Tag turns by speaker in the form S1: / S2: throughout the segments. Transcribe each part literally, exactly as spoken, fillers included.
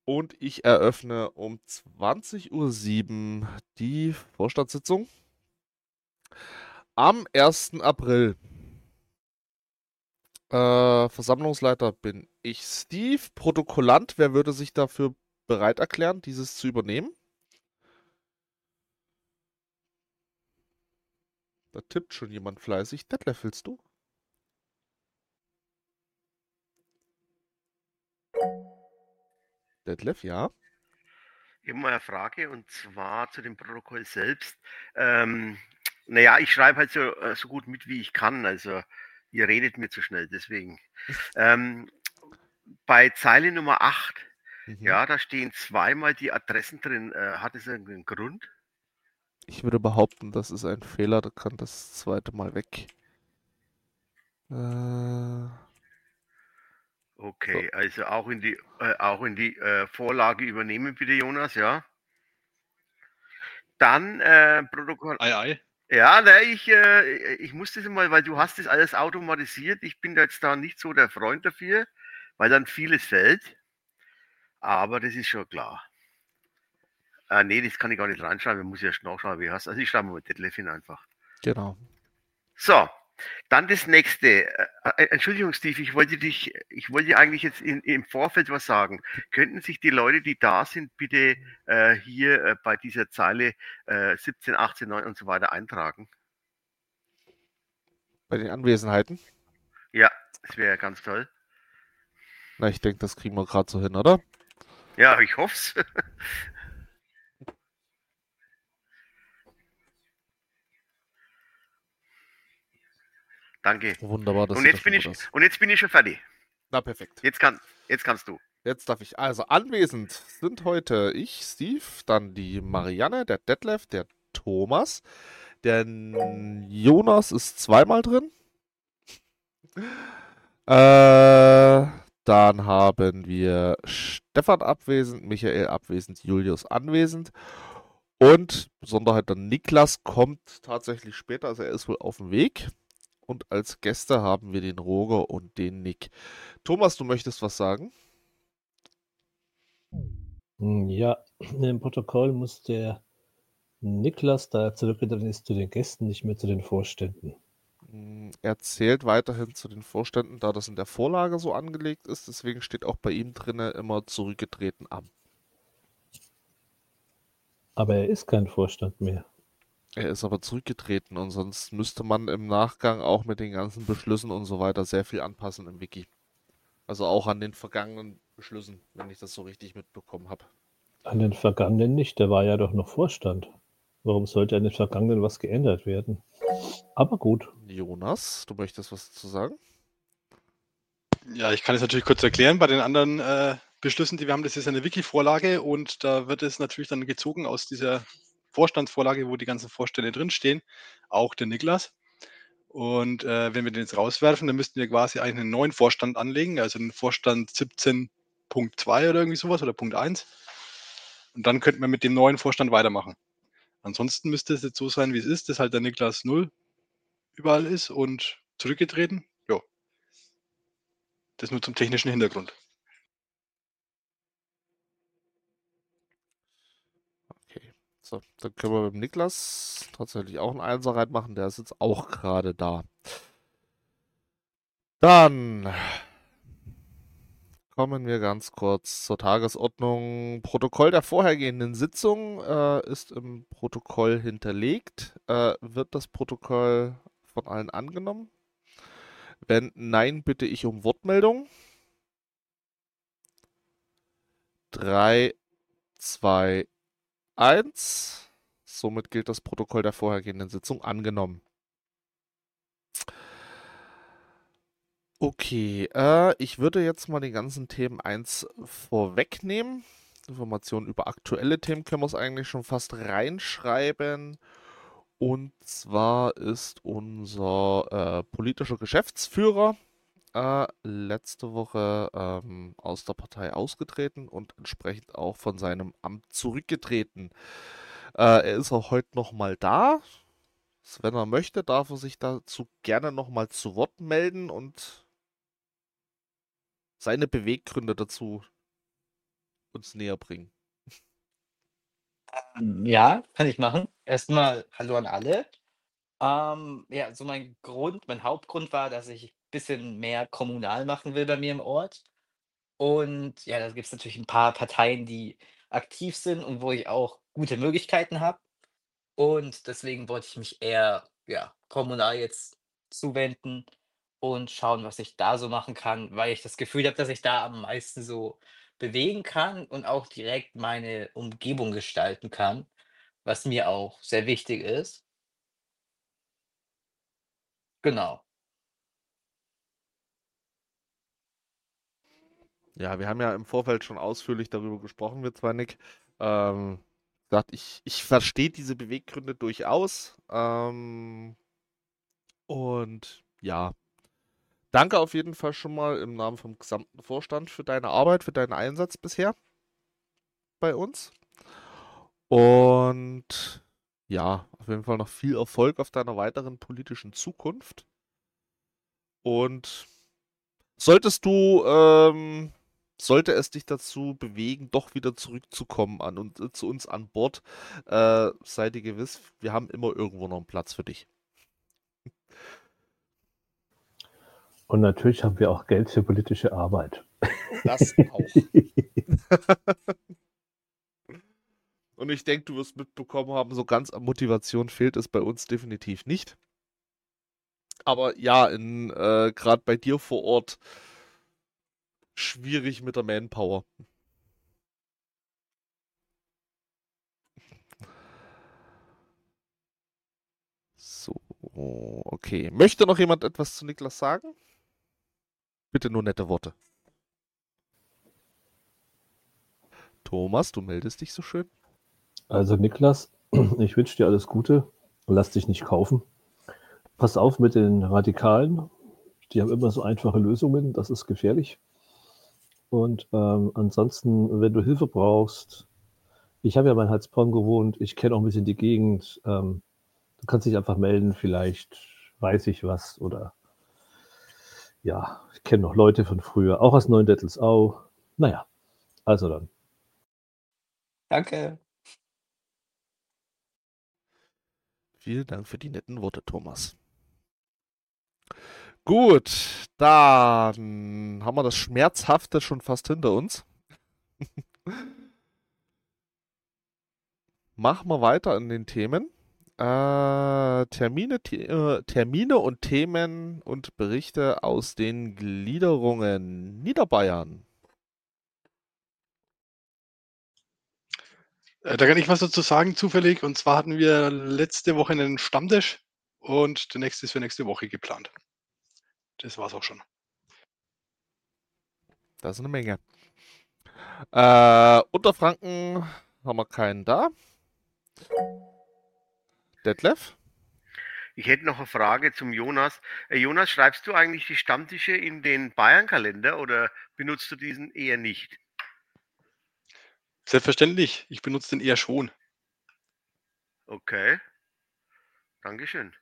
S1: Und ich eröffne um zwanzig Uhr sieben die Vorstandssitzung am ersten April. Äh, Versammlungsleiter bin ich, Steve. Protokollant, wer würde sich dafür bereit erklären, dieses zu übernehmen? Da tippt schon jemand fleißig. Detlef, willst du? Detlef, ja.
S2: Ich habe mal eine Frage und zwar zu dem Protokoll selbst. Ähm, naja, ich schreibe halt so, äh, so gut mit, wie ich kann. Also ihr redet mir zu schnell, deswegen. Ähm, bei Zeile Nummer acht,
S1: Mhm.
S2: ja, da stehen zweimal die Adressen drin. Äh, hat es irgendeinen Grund?
S1: Ich würde behaupten, das ist ein Fehler. Da kann das zweite Mal weg. Äh, so.
S2: Okay, also auch in die, äh, auch in die äh, Vorlage übernehmen, bitte, Jonas, ja. Dann äh, Protokoll.
S3: Ei, ei.
S2: Ja, ne, ich, äh, ich muss das mal, weil du hast das alles automatisiert. Ich bin da jetzt da nicht so der Freund dafür, weil dann vieles fällt. Aber das ist schon klar. Äh, nee, das kann ich gar nicht reinschreiben. Ich muss erst nachschauen, wie heißt. Also ich schreibe mal Detlef hin einfach.
S1: Genau.
S2: So, dann das nächste. Äh, äh, Entschuldigung, Steve, ich wollte dich, ich wollte eigentlich jetzt in, im Vorfeld was sagen. Könnten sich die Leute, die da sind, bitte äh, hier äh, bei dieser Zeile äh, siebzehn, achtzehn, neun und so weiter eintragen?
S1: Bei den Anwesenheiten.
S2: Ja, das wäre ganz toll.
S1: Na, ich denke, das kriegen wir gerade so hin, oder?
S2: Ja, ich hoffe es. Danke.
S1: Wunderbar, das
S2: Und
S1: sieht doch
S2: jetzt
S1: schon
S2: bin
S1: gut
S2: ich,
S1: aus.
S2: und jetzt bin ich schon fertig.
S1: Na, perfekt.
S2: Jetzt kann, jetzt kannst du.
S1: Jetzt darf ich. Also, anwesend sind heute ich, Steve, dann die Marianne, der Detlef, der Thomas. Der N- Jonas ist zweimal drin. Äh, dann haben wir Stefan abwesend, Michael abwesend, Julius anwesend. Und Besonderheit dann Niklas kommt tatsächlich später, also er ist wohl auf dem Weg. Und als Gäste haben wir den Roger und den Nick. Thomas, du möchtest was sagen?
S4: Hm, Ja, im Protokoll muss der Niklas, da er zurückgetreten ist, zu den Gästen, nicht mehr zu den Vorständen.
S1: Mm, Er zählt weiterhin zu den Vorständen, da das in der Vorlage so angelegt ist. Deswegen steht auch bei ihm drinne immer zurückgetreten am.
S4: Aber er ist kein Vorstand mehr.
S1: Er ist aber zurückgetreten und sonst müsste man im Nachgang auch mit den ganzen Beschlüssen und so weiter sehr viel anpassen im Wiki. Also auch an den vergangenen Beschlüssen, wenn ich das so richtig mitbekommen habe.
S4: An den Vergangenen nicht, der war ja doch noch Vorstand. Warum sollte an den Vergangenen was geändert werden? Aber gut.
S1: Jonas, du möchtest was dazu sagen?
S3: Ja, ich kann es natürlich kurz erklären. Bei den anderen äh, Beschlüssen, die wir haben, das ist eine Wiki-Vorlage und da wird es natürlich dann gezogen aus dieser Vorstandsvorlage, wo die ganzen Vorstände drinstehen, auch der Niklas. Und äh, wenn wir den jetzt rauswerfen, dann müssten wir quasi eigentlich einen neuen Vorstand anlegen, also einen Vorstand siebzehn Punkt zwei oder irgendwie sowas oder Punkt eins. Und dann könnten wir mit dem neuen Vorstand weitermachen. Ansonsten müsste es jetzt so sein, wie es ist, dass halt der Niklas null überall ist und zurückgetreten. Ja, das nur zum technischen Hintergrund.
S1: Okay. So, dann können wir mit dem Niklas tatsächlich auch einen Einser reinmachen. Der ist jetzt auch gerade da. Dann kommen wir ganz kurz zur Tagesordnung. Protokoll der vorhergehenden Sitzung äh, ist im Protokoll hinterlegt. Äh, wird das Protokoll von allen angenommen? Wenn nein, bitte ich um Wortmeldung. Drei, zwei, eins. Somit gilt das Protokoll der vorhergehenden Sitzung angenommen. Okay, äh, ich würde jetzt mal die ganzen Themen eins vorwegnehmen. Informationen über aktuelle Themen können wir es eigentlich schon fast reinschreiben. Und zwar ist unser äh, politischer Geschäftsführer äh, letzte Woche ähm, aus der Partei ausgetreten und entsprechend auch von seinem Amt zurückgetreten. Äh, er ist auch heute nochmal da. Wenn er möchte, darf er sich dazu gerne nochmal zu Wort melden und seine Beweggründe dazu uns näher bringen?
S5: Ja, kann ich machen. Erstmal hallo an alle. Ähm, ja, so mein Grund mein Hauptgrund war, dass ich ein bisschen mehr kommunal machen will bei mir im Ort. Und ja, da gibt es natürlich ein paar Parteien, die aktiv sind und wo ich auch gute Möglichkeiten habe. Und deswegen wollte ich mich eher, ja, kommunal jetzt zuwenden und schauen, was ich da so machen kann, weil ich das Gefühl habe, dass ich da am meisten so bewegen kann und auch direkt meine Umgebung gestalten kann, was mir auch sehr wichtig ist. Genau.
S1: Ja, wir haben ja im Vorfeld schon ausführlich darüber gesprochen, wir zwei, Nick. Ähm, gesagt, ich, ich verstehe diese Beweggründe durchaus. Ähm, und ja, danke auf jeden Fall schon mal im Namen vom gesamten Vorstand für deine Arbeit, für deinen Einsatz bisher bei uns. Und ja, auf jeden Fall noch viel Erfolg auf deiner weiteren politischen Zukunft. Und solltest du, ähm, sollte es dich dazu bewegen, doch wieder zurückzukommen an und äh, zu uns an Bord, äh, sei dir gewiss, wir haben immer irgendwo noch einen Platz für dich.
S4: Und natürlich haben wir auch Geld für politische Arbeit.
S1: Das auch. Und ich denke, du wirst mitbekommen haben, so ganz an Motivation fehlt es bei uns definitiv nicht. Aber ja, in äh, gerade bei dir vor Ort schwierig mit der Manpower. So, okay. Möchte noch jemand etwas zu Niklas sagen? Bitte nur nette Worte. Thomas, du meldest dich so schön.
S4: Also Niklas, ich wünsche dir alles Gute und lass dich nicht kaufen. Pass auf mit den Radikalen. Die haben immer so einfache Lösungen. Das ist gefährlich. Und ähm, ansonsten, wenn du Hilfe brauchst, ich habe ja mal in Heilsbronn gewohnt. Ich kenne auch ein bisschen die Gegend. Ähm, du kannst dich einfach melden. Vielleicht weiß ich was. Oder ja, ich kenne noch Leute von früher. Auch aus Neuendettelsau. Naja, also dann.
S5: Danke.
S1: Vielen Dank für die netten Worte, Thomas. Gut, dann haben wir das Schmerzhafte schon fast hinter uns. Machen wir weiter in den Themen. Äh, Termine, The äh, Termine und Themen und Berichte aus den Gliederungen Niederbayern.
S3: Äh, Da kann ich was dazu sagen, zufällig. Und zwar hatten wir letzte Woche einen Stammtisch und der nächste ist für nächste Woche geplant. Das war's auch schon.
S1: Das ist eine Menge. Äh, Unterfranken haben wir keinen da. Detlef?
S2: Ich hätte noch eine Frage zum Jonas. Äh, Jonas, schreibst du eigentlich die Stammtische in den Bayern-Kalender oder benutzt du diesen eher nicht?
S3: Selbstverständlich, ich benutze den eher schon.
S2: Okay, Dankeschön.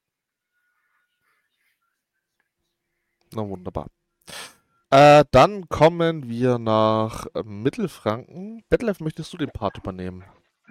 S1: Na wunderbar. Äh, dann kommen wir nach äh, Mittelfranken. Detlef, möchtest du den Part übernehmen?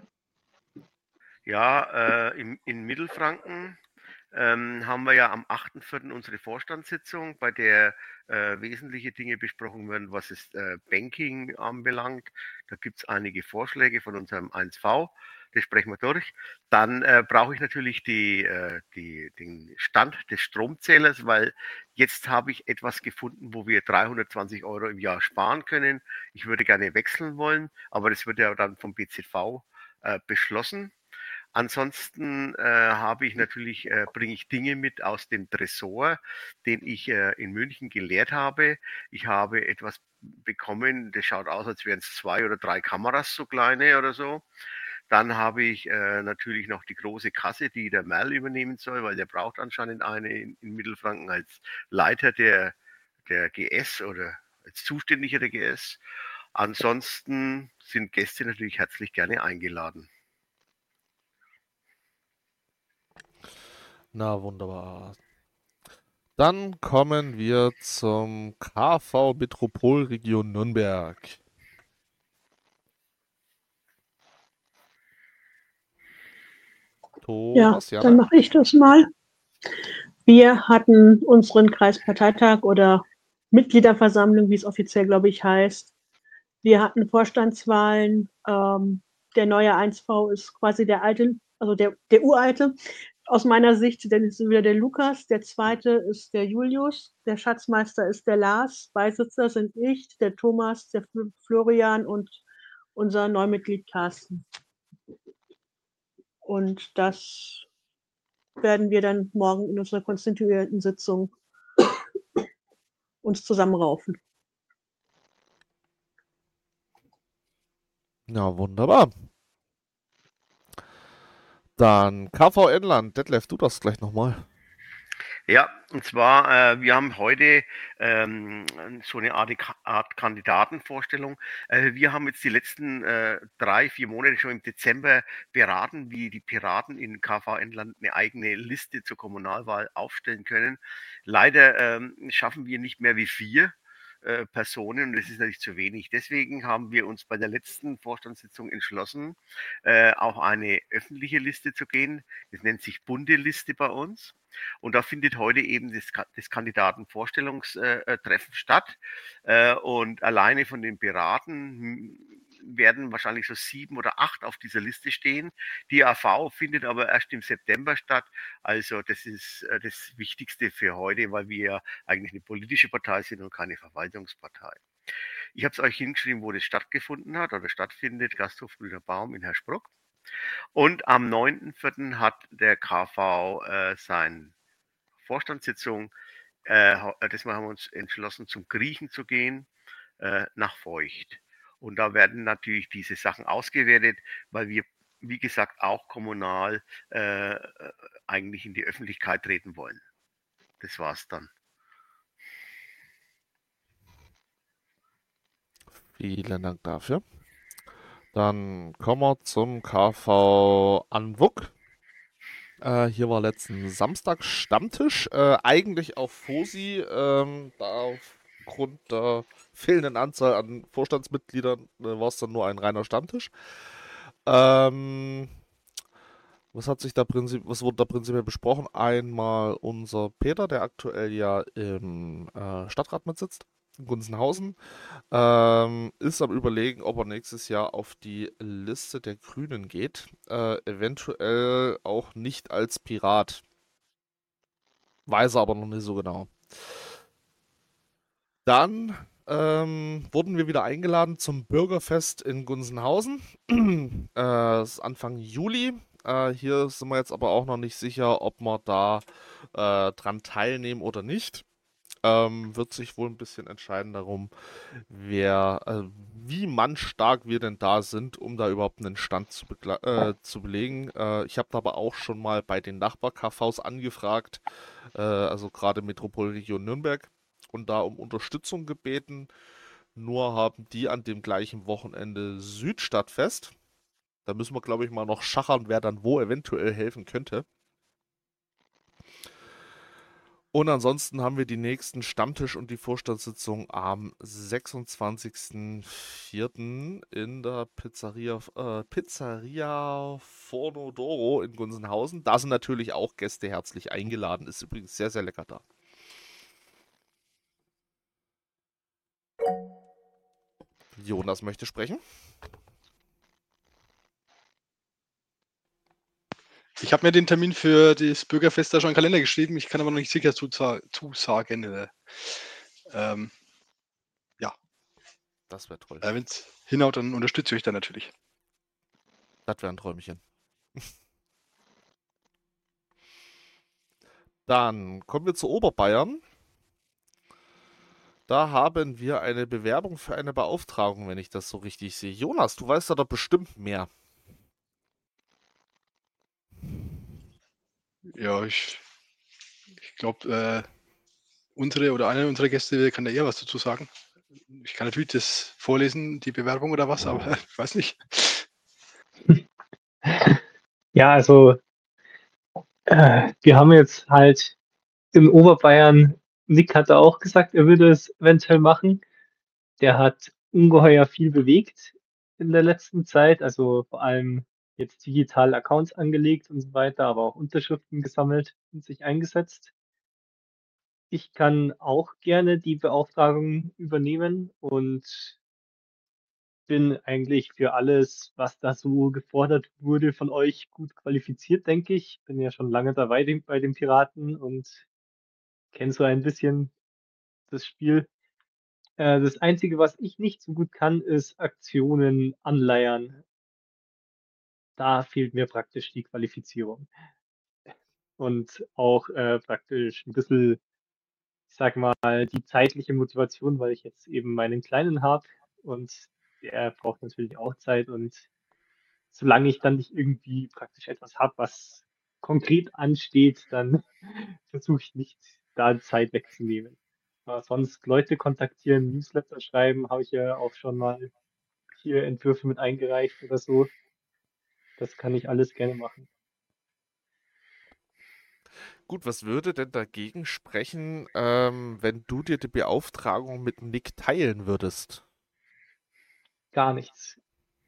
S2: Ja, äh, im, in Mittelfranken ähm, haben wir ja am achten vierten unsere Vorstandssitzung, bei der äh, wesentliche Dinge besprochen werden, was es äh, Banking anbelangt. Da gibt es einige Vorschläge von unserem eins V, das sprechen wir durch. Dann äh, brauche ich natürlich die, äh, die, den Stand des Stromzählers, weil jetzt habe ich etwas gefunden, wo wir dreihundertzwanzig Euro im Jahr sparen können. Ich würde gerne wechseln wollen, aber das wird ja dann vom B Z V äh, beschlossen. Ansonsten äh, habe ich natürlich, äh, bringe ich Dinge mit aus dem Tresor, den ich äh, in München gelehrt habe. Ich habe etwas bekommen, das schaut aus, als wären es zwei oder drei Kameras, so kleine oder so. Dann habe ich äh, natürlich noch die große Kasse, die der Merl übernehmen soll, weil der braucht anscheinend eine in, in Mittelfranken als Leiter der, der G S oder als Zuständiger der G S. Ansonsten sind Gäste natürlich herzlich gerne eingeladen.
S1: Na wunderbar. Dann kommen wir zum K V Metropolregion Nürnberg.
S6: Ja,
S1: Thomas,
S6: dann
S1: Jana?
S6: mache ich das mal. Wir hatten unseren Kreisparteitag oder Mitgliederversammlung, wie es offiziell, glaube ich, heißt. Wir hatten Vorstandswahlen. Ähm, der neue eins V ist quasi der alte, also der, der uralte aus meiner Sicht, denn es ist wieder der Lukas. Der zweite ist der Julius. Der Schatzmeister ist der Lars. Beisitzer sind ich, der Thomas, der Fl- Florian und unser Neumitglied Carsten. Und das werden wir dann morgen in unserer konstituierten Sitzung uns zusammenraufen.
S1: Ja, wunderbar. Dann K V Inland. Detlef, du das gleich nochmal.
S2: Ja, und zwar, äh, wir haben heute ähm, so eine Art, Art Kandidatenvorstellung. Äh, wir haben jetzt die letzten äh, drei, vier Monate schon im Dezember beraten, wie die Piraten in K V Inland eine eigene Liste zur Kommunalwahl aufstellen können. Leider ähm, schaffen wir nicht mehr wie vier äh, Personen und das ist natürlich zu wenig. Deswegen haben wir uns bei der letzten Vorstandssitzung entschlossen, äh, auf eine öffentliche Liste zu gehen. Das nennt sich bunte Liste bei uns. Und da findet heute eben das, das Kandidatenvorstellungstreffen statt. Äh, und alleine von den Piraten werden wahrscheinlich so sieben oder acht auf dieser Liste stehen. Die A V findet aber erst im September statt. Also das ist äh, das Wichtigste für heute, weil wir ja eigentlich eine politische Partei sind und keine Verwaltungspartei. Ich habe es euch hingeschrieben, wo das stattgefunden hat oder stattfindet. Gasthof Grüner Baum in Herschbruck. Und am neunten vierten hat der K V äh, seine Vorstandssitzung. Äh, diesmal haben wir uns entschlossen, zum Griechen zu gehen, äh, nach Feucht. Und da werden natürlich diese Sachen ausgewertet, weil wir, wie gesagt, auch kommunal äh, eigentlich in die Öffentlichkeit treten wollen. Das war's dann.
S1: Vielen Dank dafür. Dann kommen wir zum K V Anwuck. Äh, hier war letzten Samstag Stammtisch. Äh, eigentlich auf Fosi, ähm, da aufgrund der fehlenden Anzahl an Vorstandsmitgliedern äh, war es dann nur ein reiner Stammtisch. Ähm, was hat sich da prinzip, was wurde da prinzipiell besprochen? Einmal unser Peter, der aktuell ja im äh, Stadtrat mitsitzt, in Gunzenhausen. Ähm, ist am Überlegen, ob er nächstes Jahr auf die Liste der Grünen geht. Äh, eventuell auch nicht als Pirat. Weiß er aber noch nicht so genau. Dann ähm, wurden wir wieder eingeladen zum Bürgerfest in Gunzenhausen. äh, ist Anfang Juli. Äh, hier sind wir jetzt aber auch noch nicht sicher, ob wir da äh, dran teilnehmen oder nicht. Ähm, wird sich wohl ein bisschen entscheiden darum, wer, äh, wie mannstark wir denn da sind, um da überhaupt einen Stand zu, äh, zu belegen. Äh, ich habe da aber auch schon mal bei den Nachbar-K Vs angefragt, äh, also gerade Metropolregion Nürnberg, und da um Unterstützung gebeten. Nur haben die an dem gleichen Wochenende Südstadtfest. Da müssen wir, glaube ich, mal noch schachern, wer dann wo eventuell helfen könnte. Und ansonsten haben wir die nächsten Stammtisch- und die Vorstandssitzung am sechsundzwanzigsten vierten in der Pizzeria, äh, Pizzeria Forno d'Oro in Gunzenhausen. Da sind natürlich auch Gäste herzlich eingeladen. Ist übrigens sehr, sehr lecker da. Jonas möchte sprechen.
S3: Ich habe mir den Termin für das Bürgerfest da schon in den Kalender geschrieben. Ich kann aber noch nicht sicher zusagen. Äh, ähm, ja.
S1: Das wäre toll.
S3: Äh, Wenn es hinhaut, dann unterstütze ich euch da natürlich.
S1: Das wäre ein Träumchen. Dann kommen wir zu Oberbayern. Da haben wir eine Bewerbung für eine Beauftragung, wenn ich das so richtig sehe. Jonas, du weißt da doch bestimmt mehr.
S3: Ja, ich, ich glaube, äh, unsere oder einer unserer Gäste kann da eher was dazu sagen. Ich kann natürlich das vorlesen, die Bewerbung oder was, aber ich weiß nicht.
S7: Ja, also äh, wir haben jetzt halt in Oberbayern, Nick hat da auch gesagt, er würde es eventuell machen. Der hat ungeheuer viel bewegt in der letzten Zeit, also vor allem jetzt digital Accounts angelegt und so weiter, aber auch Unterschriften gesammelt und sich eingesetzt. Ich kann auch gerne die Beauftragung übernehmen und bin eigentlich für alles, was da so gefordert wurde von euch, gut qualifiziert, denke ich. Bin ja schon lange dabei dem, bei den Piraten und kenne so ein bisschen das Spiel. Äh, das Einzige, was ich nicht so gut kann, ist Aktionen anleiern. Da fehlt mir praktisch die Qualifizierung. Und auch äh, praktisch ein bisschen, ich sag mal, die zeitliche Motivation, weil ich jetzt eben meinen Kleinen habe und der braucht natürlich auch Zeit und solange ich dann nicht irgendwie praktisch etwas habe, was konkret ansteht, dann versuche ich nicht, da Zeit wegzunehmen. Aber sonst Leute kontaktieren, Newsletter schreiben, habe ich ja auch schon mal hier Entwürfe mit eingereicht oder so. Das kann ich alles gerne machen.
S1: Gut, was würde denn dagegen sprechen, ähm, wenn du dir die Beauftragung mit Nick teilen würdest?
S7: Gar nichts.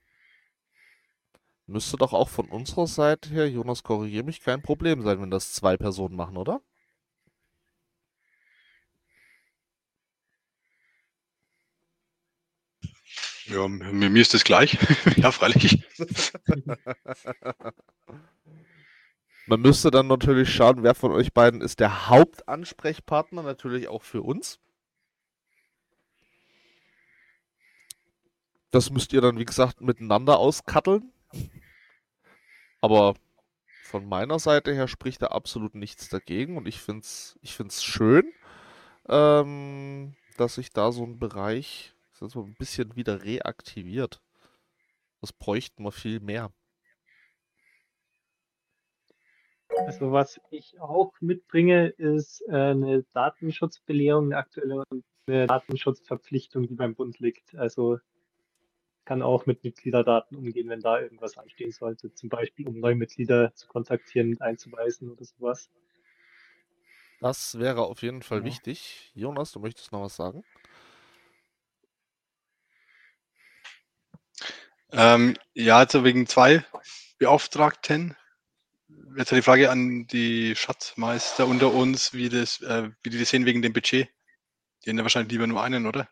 S1: Müsste doch auch von unserer Seite her, Jonas, korrigiere mich, kein Problem sein, wenn das zwei Personen machen, oder?
S3: Ja, mir, mir ist das gleich. Ja, freilich.
S1: Man müsste dann natürlich schauen, wer von euch beiden ist der Hauptansprechpartner, natürlich auch für uns. Das müsst ihr dann, wie gesagt, miteinander auskatteln. Aber von meiner Seite her spricht da absolut nichts dagegen und ich finde es ich find's schön, ähm, dass sich da so ein Bereich so ein bisschen wieder reaktiviert. Das bräuchten wir viel mehr.
S7: Also was ich auch mitbringe, ist äh, eine Datenschutzbelehrung, eine aktuelle und eine Datenschutzverpflichtung, die beim Bund liegt. Also kann auch mit Mitgliederdaten umgehen, wenn da irgendwas anstehen sollte. Zum Beispiel, um neue Mitglieder zu kontaktieren und einzuweisen oder sowas.
S1: Das wäre auf jeden Fall
S7: Ja.
S1: wichtig. Jonas, du möchtest noch was sagen?
S3: Ähm, ja, also wegen zwei Beauftragten. Jetzt die Frage an die Schatzmeister unter uns, wie, das, äh, wie die das sehen wegen dem Budget. Die haben ja wahrscheinlich lieber nur einen, oder?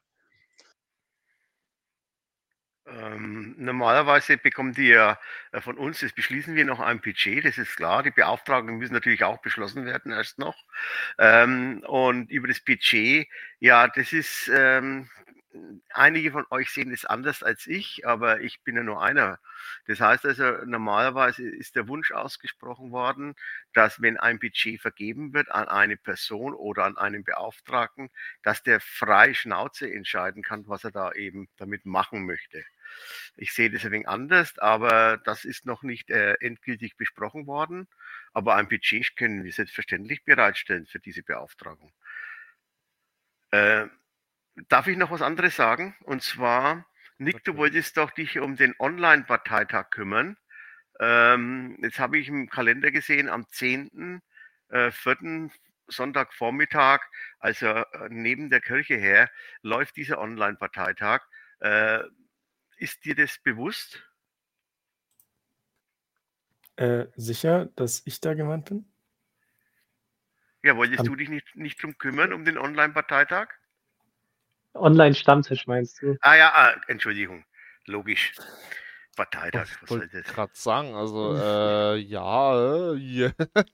S2: Ähm, normalerweise bekommen die ja äh, von uns, das beschließen wir noch ein Budget, das ist klar. Die Beauftragungen müssen natürlich auch beschlossen werden erst noch. Ähm, und über das Budget, ja, das ist, ähm, einige von euch sehen es anders als ich, aber ich bin ja nur einer. Das heißt also, normalerweise ist der Wunsch ausgesprochen worden, dass wenn ein Budget vergeben wird an eine Person oder an einen Beauftragten, dass der frei Schnauze entscheiden kann, was er da eben damit machen möchte. Ich sehe das ein wenig anders, aber das ist noch nicht äh, endgültig besprochen worden. Aber ein Budget können wir selbstverständlich bereitstellen für diese Beauftragung. Äh, darf ich noch was anderes sagen? Und zwar, Nick, du wolltest doch dich um den Online-Parteitag kümmern. Ähm, jetzt habe ich im Kalender gesehen, am zehnten vierten Sonntagvormittag, also äh, neben der Kirche her, läuft dieser Online-Parteitag. Äh, ist dir das bewusst?
S8: Äh, sicher, dass ich da gemeint bin?
S2: Ja, wolltest
S8: Am-
S2: du dich nicht, nicht drum kümmern, um den Online-Parteitag?
S7: Online-Stammtisch meinst du?
S2: Ah ja, ah, Entschuldigung, logisch. Parteitag, was
S1: Ich
S2: soll
S1: wollte
S2: das?
S1: gerade sagen, also, äh, ja, äh, yeah.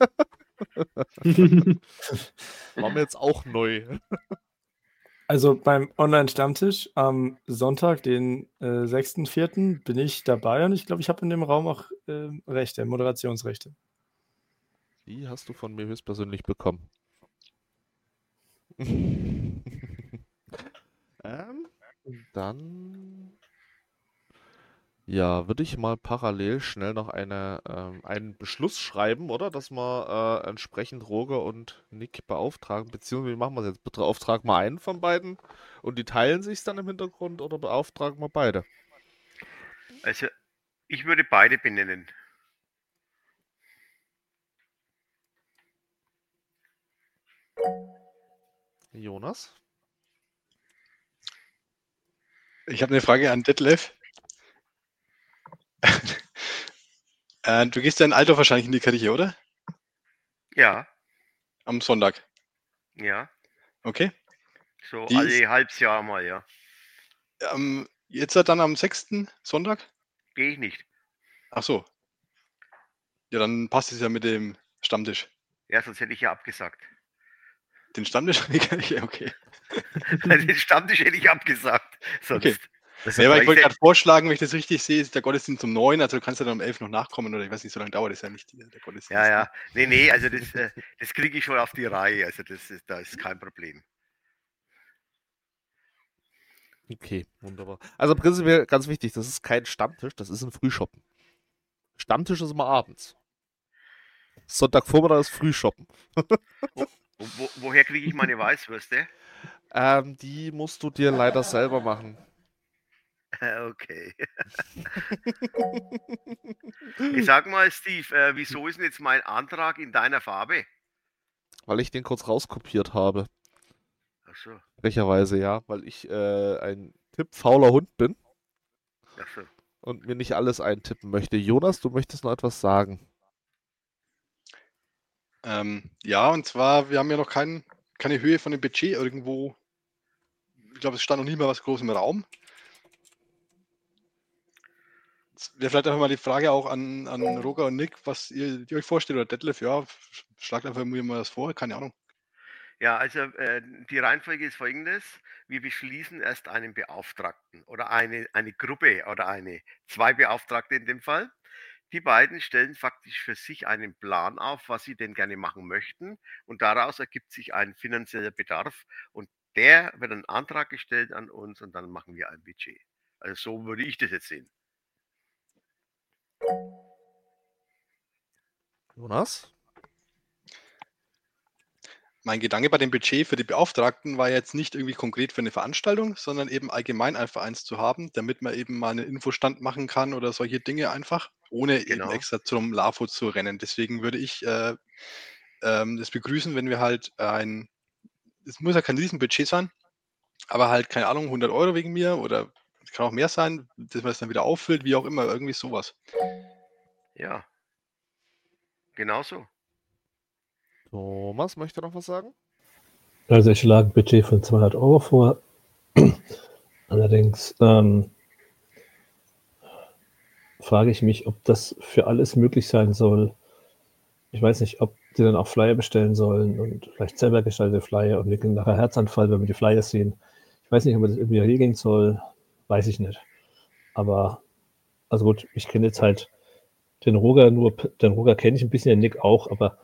S1: War mir jetzt auch neu.
S8: Also beim Online-Stammtisch am Sonntag, den äh, sechsten vierten bin ich dabei und ich glaube, ich habe in dem Raum auch äh, Rechte, Moderationsrechte.
S1: Die hast du von mir höchstpersönlich bekommen. ähm, dann ja, würde ich mal parallel schnell noch eine, ähm, einen Beschluss schreiben, oder? Dass wir äh, entsprechend Roger und Nick beauftragen. Beziehungsweise wie machen wir es jetzt? Beauftragen wir einen von beiden und die teilen sich dann im Hintergrund oder beauftragen wir beide?
S2: Also, ich würde beide benennen.
S1: Jonas?
S3: Ich habe eine Frage an Detlef. Äh, du gehst ja in Altdorf wahrscheinlich in die Kirche, oder?
S2: Ja,
S3: Am Sonntag.
S2: ja.
S3: Okay.
S2: So
S3: Die ist
S2: alle halbes Jahr mal, ja.
S3: ähm, jetzt dann am sechsten Sonntag?
S2: Gehe ich nicht.
S3: Ach so. Ja, dann passt es ja mit dem Stammtisch.
S2: Ja, sonst hätte ich ja abgesagt.
S3: Den Stammtisch in die Kirche, okay.
S2: Den Stammtisch hätte ich abgesagt. Sonst.
S3: Okay.
S1: Das
S3: Ja, aber
S2: Weil
S3: ich
S2: ich
S3: wollte
S2: seh-
S3: gerade vorschlagen, wenn ich das richtig sehe, ist der Gottesdienst um neun, also du kannst ja dann um elf noch nachkommen oder ich weiß nicht, so lange dauert es ja nicht, der Gottesdienst.
S2: Ja, ja. Nee, nee, also das, äh, das kriege ich schon auf die Reihe. Also das ist, da ist kein Problem.
S1: Okay, wunderbar. Also prinzipiell ganz wichtig, das ist kein Stammtisch, das ist ein Frühshoppen. Stammtisch ist immer abends. Sonntagvormittag ist Frühshoppen.
S2: Wo, wo, woher kriege ich meine Weißwürste?
S1: Ähm, die musst du dir leider selber machen.
S2: Okay. Ich sag mal, Steve, äh, wieso ist denn jetzt mein Antrag in deiner Farbe?
S1: Weil ich den kurz rauskopiert habe.
S2: Ach so,
S1: Frecherweise, ja. Weil ich äh, ein tippfauler Hund bin
S2: ach so.
S1: und mir nicht alles eintippen möchte. Jonas, du möchtest noch etwas sagen.
S3: Ähm, ja, und zwar, wir haben ja noch kein, keine Höhe von dem Budget irgendwo. Ich glaube, es stand noch nicht mal was groß im Raum. Jetzt wäre vielleicht einfach mal die Frage auch an, an Roger und Nick, was ihr, ihr euch vorstellt, oder Detlef, ja, schlagt einfach mir mal das vor, keine Ahnung.
S2: Ja, also äh, die Reihenfolge ist folgendes. Wir beschließen erst einen Beauftragten oder eine, eine Gruppe oder eine, zwei Beauftragte in dem Fall. Die beiden stellen faktisch für sich einen Plan auf, was sie denn gerne machen möchten. Und daraus ergibt sich ein finanzieller Bedarf. Und der wird ein Antrag gestellt an uns und dann machen wir ein Budget. Also so würde ich das jetzt sehen.
S1: Jonas?
S3: Mein Gedanke bei dem Budget für die Beauftragten war jetzt nicht irgendwie konkret für eine Veranstaltung, sondern eben allgemein einfach eins zu haben, damit man eben mal einen Infostand machen kann oder solche Dinge einfach, ohne
S2: Genau.
S3: eben extra zum LAFO zu rennen. Deswegen würde ich äh, ähm, das begrüßen, wenn wir halt ein, es muss ja kein Riesenbudget sein, aber halt, keine Ahnung, hundert Euro wegen mir oder es kann auch mehr sein, dass man es dann wieder auffüllt, wie auch immer, irgendwie sowas.
S2: Ja, genau so.
S1: Thomas möchte noch was sagen?
S4: Also ich schlage ein Budget von zweihundert Euro vor. Allerdings ähm, frage ich mich, ob das für alles möglich sein soll. Ich weiß nicht, ob die dann auch Flyer bestellen sollen und vielleicht selber gestaltete Flyer und wir kriegen nachher Herzanfall, wenn wir die Flyer sehen. Ich weiß nicht, ob man das irgendwie regeln soll. Weiß ich nicht. Aber, also gut, ich kenne jetzt halt den Roger nur, den Roger kenne ich ein bisschen, den Nick auch, aber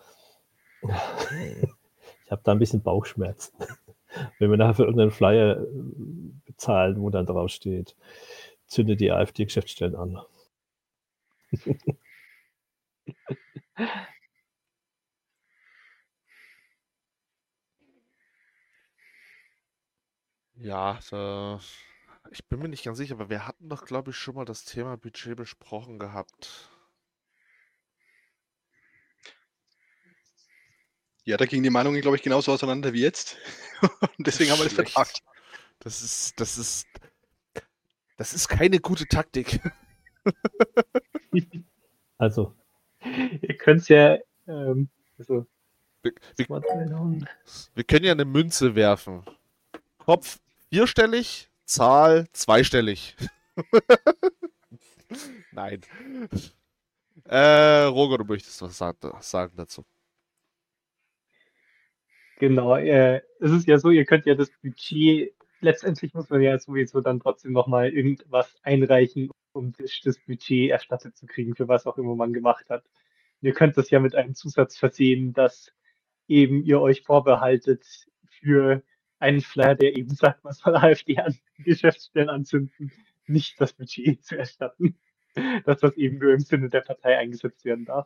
S4: ich habe da ein bisschen Bauchschmerzen. Wenn wir nachher für irgendeinen Flyer bezahlen, wo dann drauf steht, zündet die AfD-Geschäftsstellen an.
S1: Ja, da, ich bin mir nicht ganz sicher, aber wir hatten doch, glaube ich, schon mal das Thema Budget besprochen gehabt.
S3: Ja, da gingen die Meinungen, glaube ich, genauso auseinander wie jetzt. Und deswegen haben wir das
S1: Schlecht.
S3: vertagt.
S1: Das ist, das ist, das ist keine gute Taktik.
S7: Also, ihr könnt es ja, ähm, also,
S1: Wir, wir,
S7: was war denn?
S1: wir können ja eine Münze werfen. Kopf vierstellig, Zahl zweistellig. Nein. Äh, Roger, du möchtest was sagen dazu.
S7: Genau, äh, es ist ja so, ihr könnt ja das Budget, letztendlich muss man ja sowieso dann trotzdem nochmal irgendwas einreichen, um das, das Budget erstattet zu kriegen, für was auch immer man gemacht hat. Ihr könnt das ja mit einem Zusatz versehen, dass eben ihr euch vorbehaltet für einen Flyer, der eben sagt, was soll AfD an Geschäftsstellen anzünden, nicht das Budget zu erstatten. Dass das eben nur im Sinne der Partei eingesetzt werden darf.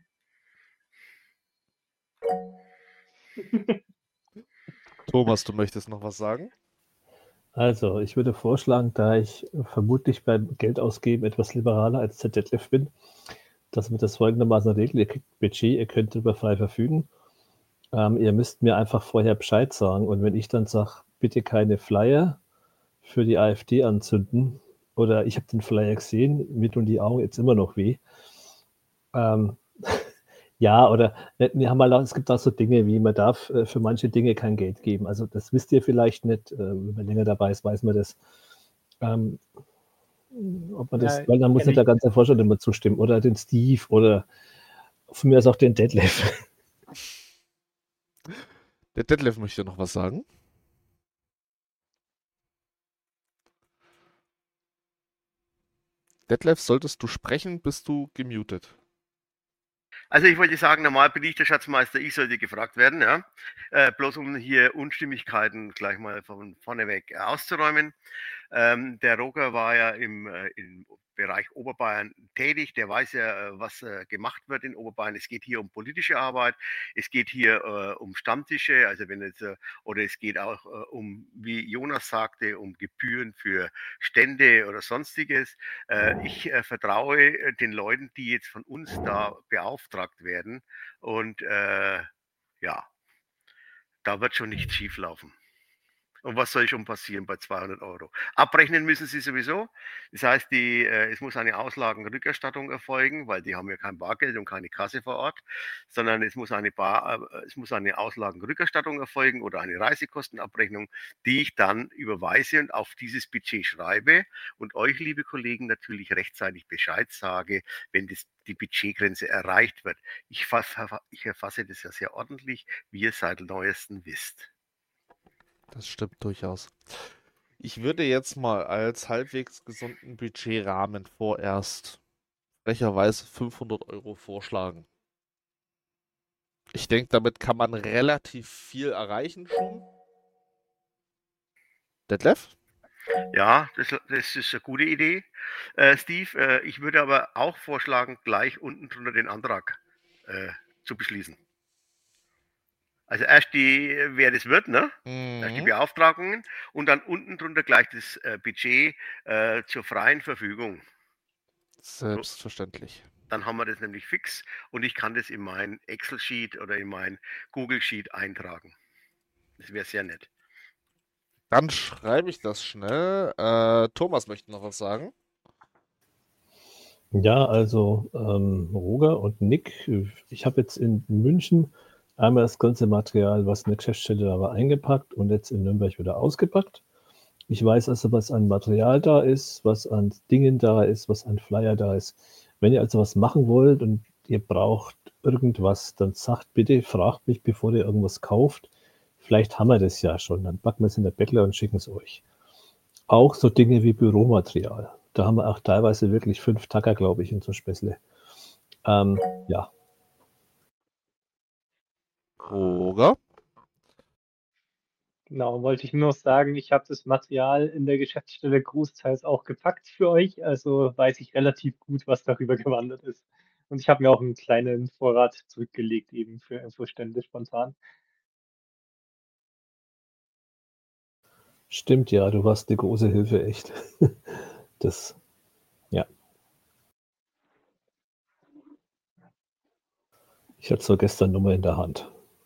S1: Thomas, du möchtest noch was sagen?
S4: Also, ich würde vorschlagen, da ich vermutlich beim Geldausgeben etwas liberaler als der Detlef bin, dass wir das folgendermaßen regeln. Ihr kriegt Budget, ihr könnt darüber frei verfügen. Ähm, ihr müsst mir einfach vorher Bescheid sagen. Und wenn ich dann sage, bitte keine Flyer für die AfD anzünden, oder ich habe den Flyer gesehen, mir tun die Augen jetzt immer noch weh, Ähm, ja, oder äh, wir haben mal, es gibt auch so Dinge wie, man darf äh, für manche Dinge kein Geld geben. Also das wisst ihr vielleicht nicht. Äh, wenn man länger dabei ist, weiß man das. Ähm, ob man das,
S7: Ja,
S4: weil dann muss
S7: kenne
S4: nicht der
S7: ich.
S4: ganze Vorstand immer zustimmen. Oder den Steve oder von mir aus auch den Detlef.
S1: Der Detlef möchte noch was sagen. Detlef, solltest du sprechen, bist du gemutet.
S2: Also ich wollte sagen, normal bin ich der Schatzmeister, ich sollte gefragt werden, ja. Äh, bloß um hier Unstimmigkeiten gleich mal von vorneweg auszuräumen. Ähm, der Roger war ja im, äh, im Bereich Oberbayern tätig, der weiß ja, äh, was äh, gemacht wird in Oberbayern. Es geht hier um politische Arbeit, es geht hier äh, um Stammtische, also wenn jetzt, äh, oder es geht auch äh, um, wie Jonas sagte, um Gebühren für Stände oder sonstiges. Äh, ich äh, vertraue äh, den Leuten, die jetzt von uns da beauftragt werden und äh, ja, da wird schon nichts schief laufen. Und was soll schon passieren bei zweihundert Euro? Abrechnen müssen sie sowieso. Das heißt, die, äh, es muss eine Auslagenrückerstattung erfolgen, weil die haben ja kein Bargeld und keine Kasse vor Ort, sondern es muss eine, Bar, äh, es muss eine Auslagenrückerstattung erfolgen oder eine Reisekostenabrechnung, die ich dann überweise und auf dieses Budget schreibe und euch, liebe Kollegen, natürlich rechtzeitig Bescheid sage, wenn das, die Budgetgrenze erreicht wird. Ich, ich erfasse das ja sehr ordentlich, wie ihr seit neuestem wisst.
S1: Das stimmt durchaus. Ich würde jetzt mal als halbwegs gesunden Budgetrahmen vorerst frecherweise fünfhundert Euro vorschlagen. Ich denke, damit kann man relativ viel erreichen schon. Detlef?
S2: Ja, das, das ist eine gute Idee, äh, Steve. Äh, ich würde aber auch vorschlagen, gleich unten drunter den Antrag äh, zu beschließen. Also erst die, wer das wird, ne? Erst die
S1: Mhm.
S2: Beauftragungen und dann unten drunter gleich das äh, Budget äh, zur freien Verfügung.
S1: Selbstverständlich.
S2: Dann haben wir das nämlich fix und ich kann das in mein Excel-Sheet oder in mein Google-Sheet eintragen. Das wäre sehr nett.
S1: Dann schreibe ich das schnell. Äh, Thomas möchte noch was sagen.
S4: Ja, also ähm, Roger und Nick, ich habe jetzt in München einmal das ganze Material, was in der Geschäftsstelle da war, eingepackt und jetzt in Nürnberg wieder ausgepackt. Ich weiß also, was an Material da ist, was an Dingen da ist, was an Flyer da ist. Wenn ihr also was machen wollt und ihr braucht irgendwas, dann sagt bitte, fragt mich, bevor ihr irgendwas kauft. Vielleicht haben wir das ja schon. Dann packen wir es in der Bettler und schicken es euch. Auch so Dinge wie Büromaterial. Da haben wir auch teilweise wirklich fünf Tacker, glaube ich, in so Späßle. Ähm, ja.
S1: Roger?
S7: Genau, wollte ich nur noch sagen, ich habe das Material in der Geschäftsstelle großteils auch gepackt für euch, also weiß ich relativ gut, was darüber gewandert ist. Und ich habe mir auch einen kleinen Vorrat zurückgelegt, eben für Infostände spontan.
S4: Stimmt, ja, du warst eine große Hilfe, echt. Das, ja. Ich hatte so gestern Nummer in der Hand.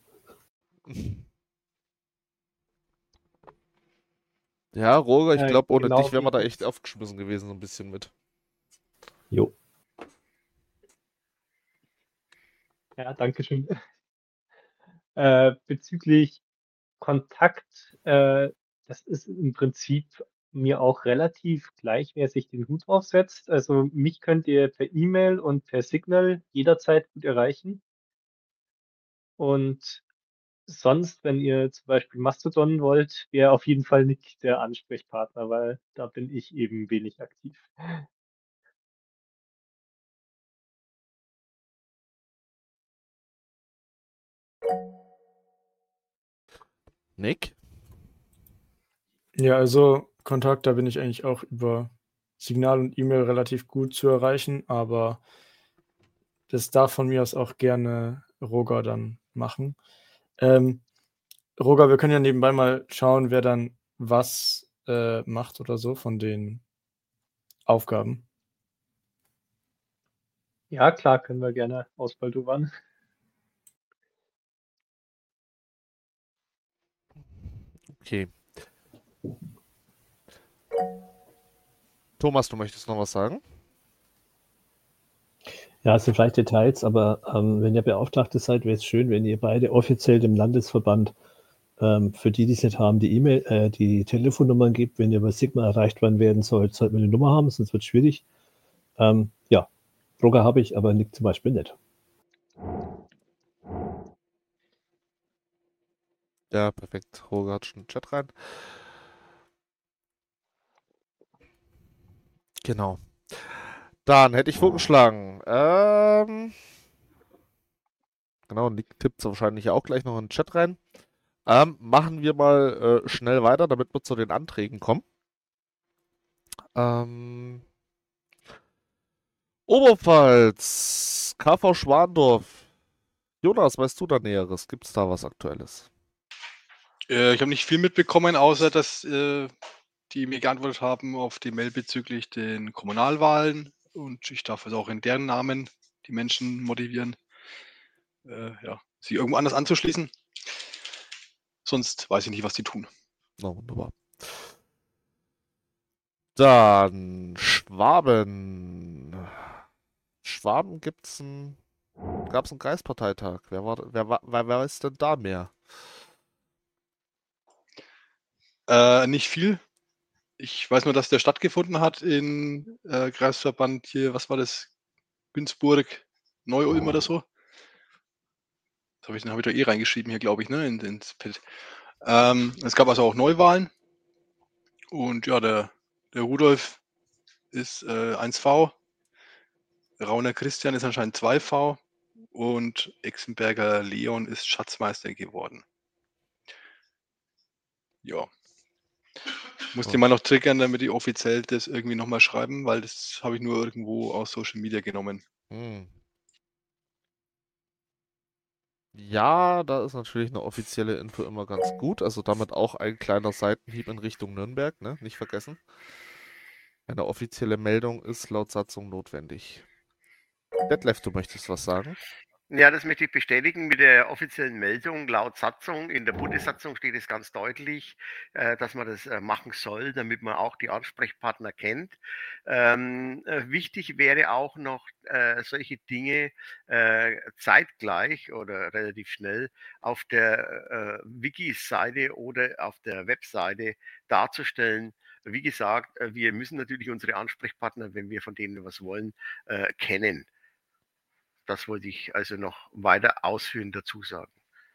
S1: Ja, Roger, ich
S7: Äh,
S1: glaube, ohne
S7: genau
S1: dich wären
S7: wie
S1: wir da
S7: ich
S1: echt aufgeschmissen gewesen, so ein bisschen mit.
S4: Jo.
S7: Ja, danke schön. Äh, bezüglich Kontakt, äh, das ist im Prinzip mir auch relativ gleich, wer sich den Hut aufsetzt. Also mich könnt ihr per E-Mail und per Signal jederzeit gut erreichen. Und sonst, wenn ihr zum Beispiel Mastodon wollt, wäre auf jeden Fall Nick der Ansprechpartner, weil da bin ich eben wenig aktiv.
S1: Nick?
S8: Ja, also Kontakt, da bin ich eigentlich auch über Signal und E-Mail relativ gut zu erreichen, aber das darf von mir aus auch gerne Roger dann machen. Ähm, Roger, wir können ja nebenbei mal schauen, wer dann was äh, macht oder so von den Aufgaben.
S7: Ja, klar, können wir gerne ausbaldowern.
S1: Okay. Thomas, du möchtest noch was sagen?
S4: Ja, es sind vielleicht Details, aber ähm, wenn ihr Beauftragte seid, wäre es schön, wenn ihr beide offiziell dem Landesverband, ähm, für die, die es nicht haben, die E-Mail, äh, die Telefonnummern gebt. Wenn ihr über Sigma erreicht worden werden sollt, sollten wir eine Nummer haben, sonst wird es schwierig. Ähm, ja, Roger habe ich, aber Nick zum Beispiel nicht.
S1: Ja, perfekt. Roger hat schon einen Chat rein. Genau. Dann hätte ich vorgeschlagen, ähm, genau, Nick tippt wahrscheinlich auch gleich noch in den Chat rein. Ähm, machen wir mal äh, schnell weiter, damit wir zu den Anträgen kommen. Ähm, Oberpfalz, K V Schwandorf. Jonas, weißt du da Näheres? Gibt es da was Aktuelles?
S3: Äh, ich habe nicht viel mitbekommen, außer dass äh, die mir geantwortet haben auf die Mail bezüglich den Kommunalwahlen und ich darf also auch in deren Namen die Menschen motivieren, äh, ja, sich irgendwo anders anzuschließen. Sonst weiß ich nicht, was die tun.
S1: Na, wunderbar. Dann Schwaben. Schwaben gibt's ein, gab's einen Kreisparteitag. Wer war, wer war, wer weiß denn da mehr?
S3: Äh, nicht viel. Ich weiß nur, dass der stattgefunden hat in äh, Kreisverband hier, was war das? Günzburg, Neu-Ulm oder so. Das habe ich, hab ich da eh reingeschrieben hier, glaube ich, ne, in, ins Pad. Ähm, es gab also auch Neuwahlen und ja, der, der Rudolf ist äh, eins V, Rauner Christian ist anscheinend zwei V und Exenberger Leon ist Schatzmeister geworden. Ja. Ich muss den mal noch triggern, damit die offiziell das irgendwie nochmal schreiben, weil das habe ich nur irgendwo aus Social Media genommen.
S1: Hm. Ja, da ist natürlich eine offizielle Info immer ganz gut. Also damit auch ein kleiner Seitenhieb in Richtung Nürnberg, ne? Nicht vergessen. Eine offizielle Meldung ist laut Satzung notwendig. Detlef, du möchtest was sagen?
S2: Ja, das möchte ich bestätigen mit der offiziellen Meldung. Laut Satzung, in der Bundessatzung steht es ganz deutlich, äh, dass man das äh, machen soll, damit man auch die Ansprechpartner kennt. Ähm, äh, wichtig wäre auch noch, äh, solche Dinge äh, zeitgleich oder relativ schnell auf der äh, Wiki-Seite oder auf der Webseite darzustellen. Wie gesagt, äh, wir müssen natürlich unsere Ansprechpartner, wenn wir von denen was wollen, äh, kennen. Das wollte ich also noch weiter ausführend dazu sagen.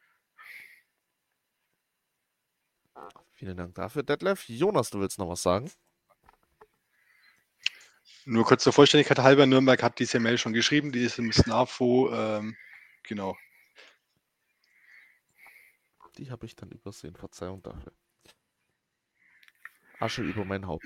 S1: Vielen Dank dafür, Detlef. Jonas, du willst noch was sagen?
S3: Nur kurz zur Vollständigkeit halber, Nürnberg hat diese Mail schon geschrieben, die ist im SNAFO, ähm, genau.
S1: Die habe ich dann übersehen, Verzeihung dafür. Asche über mein Haupt.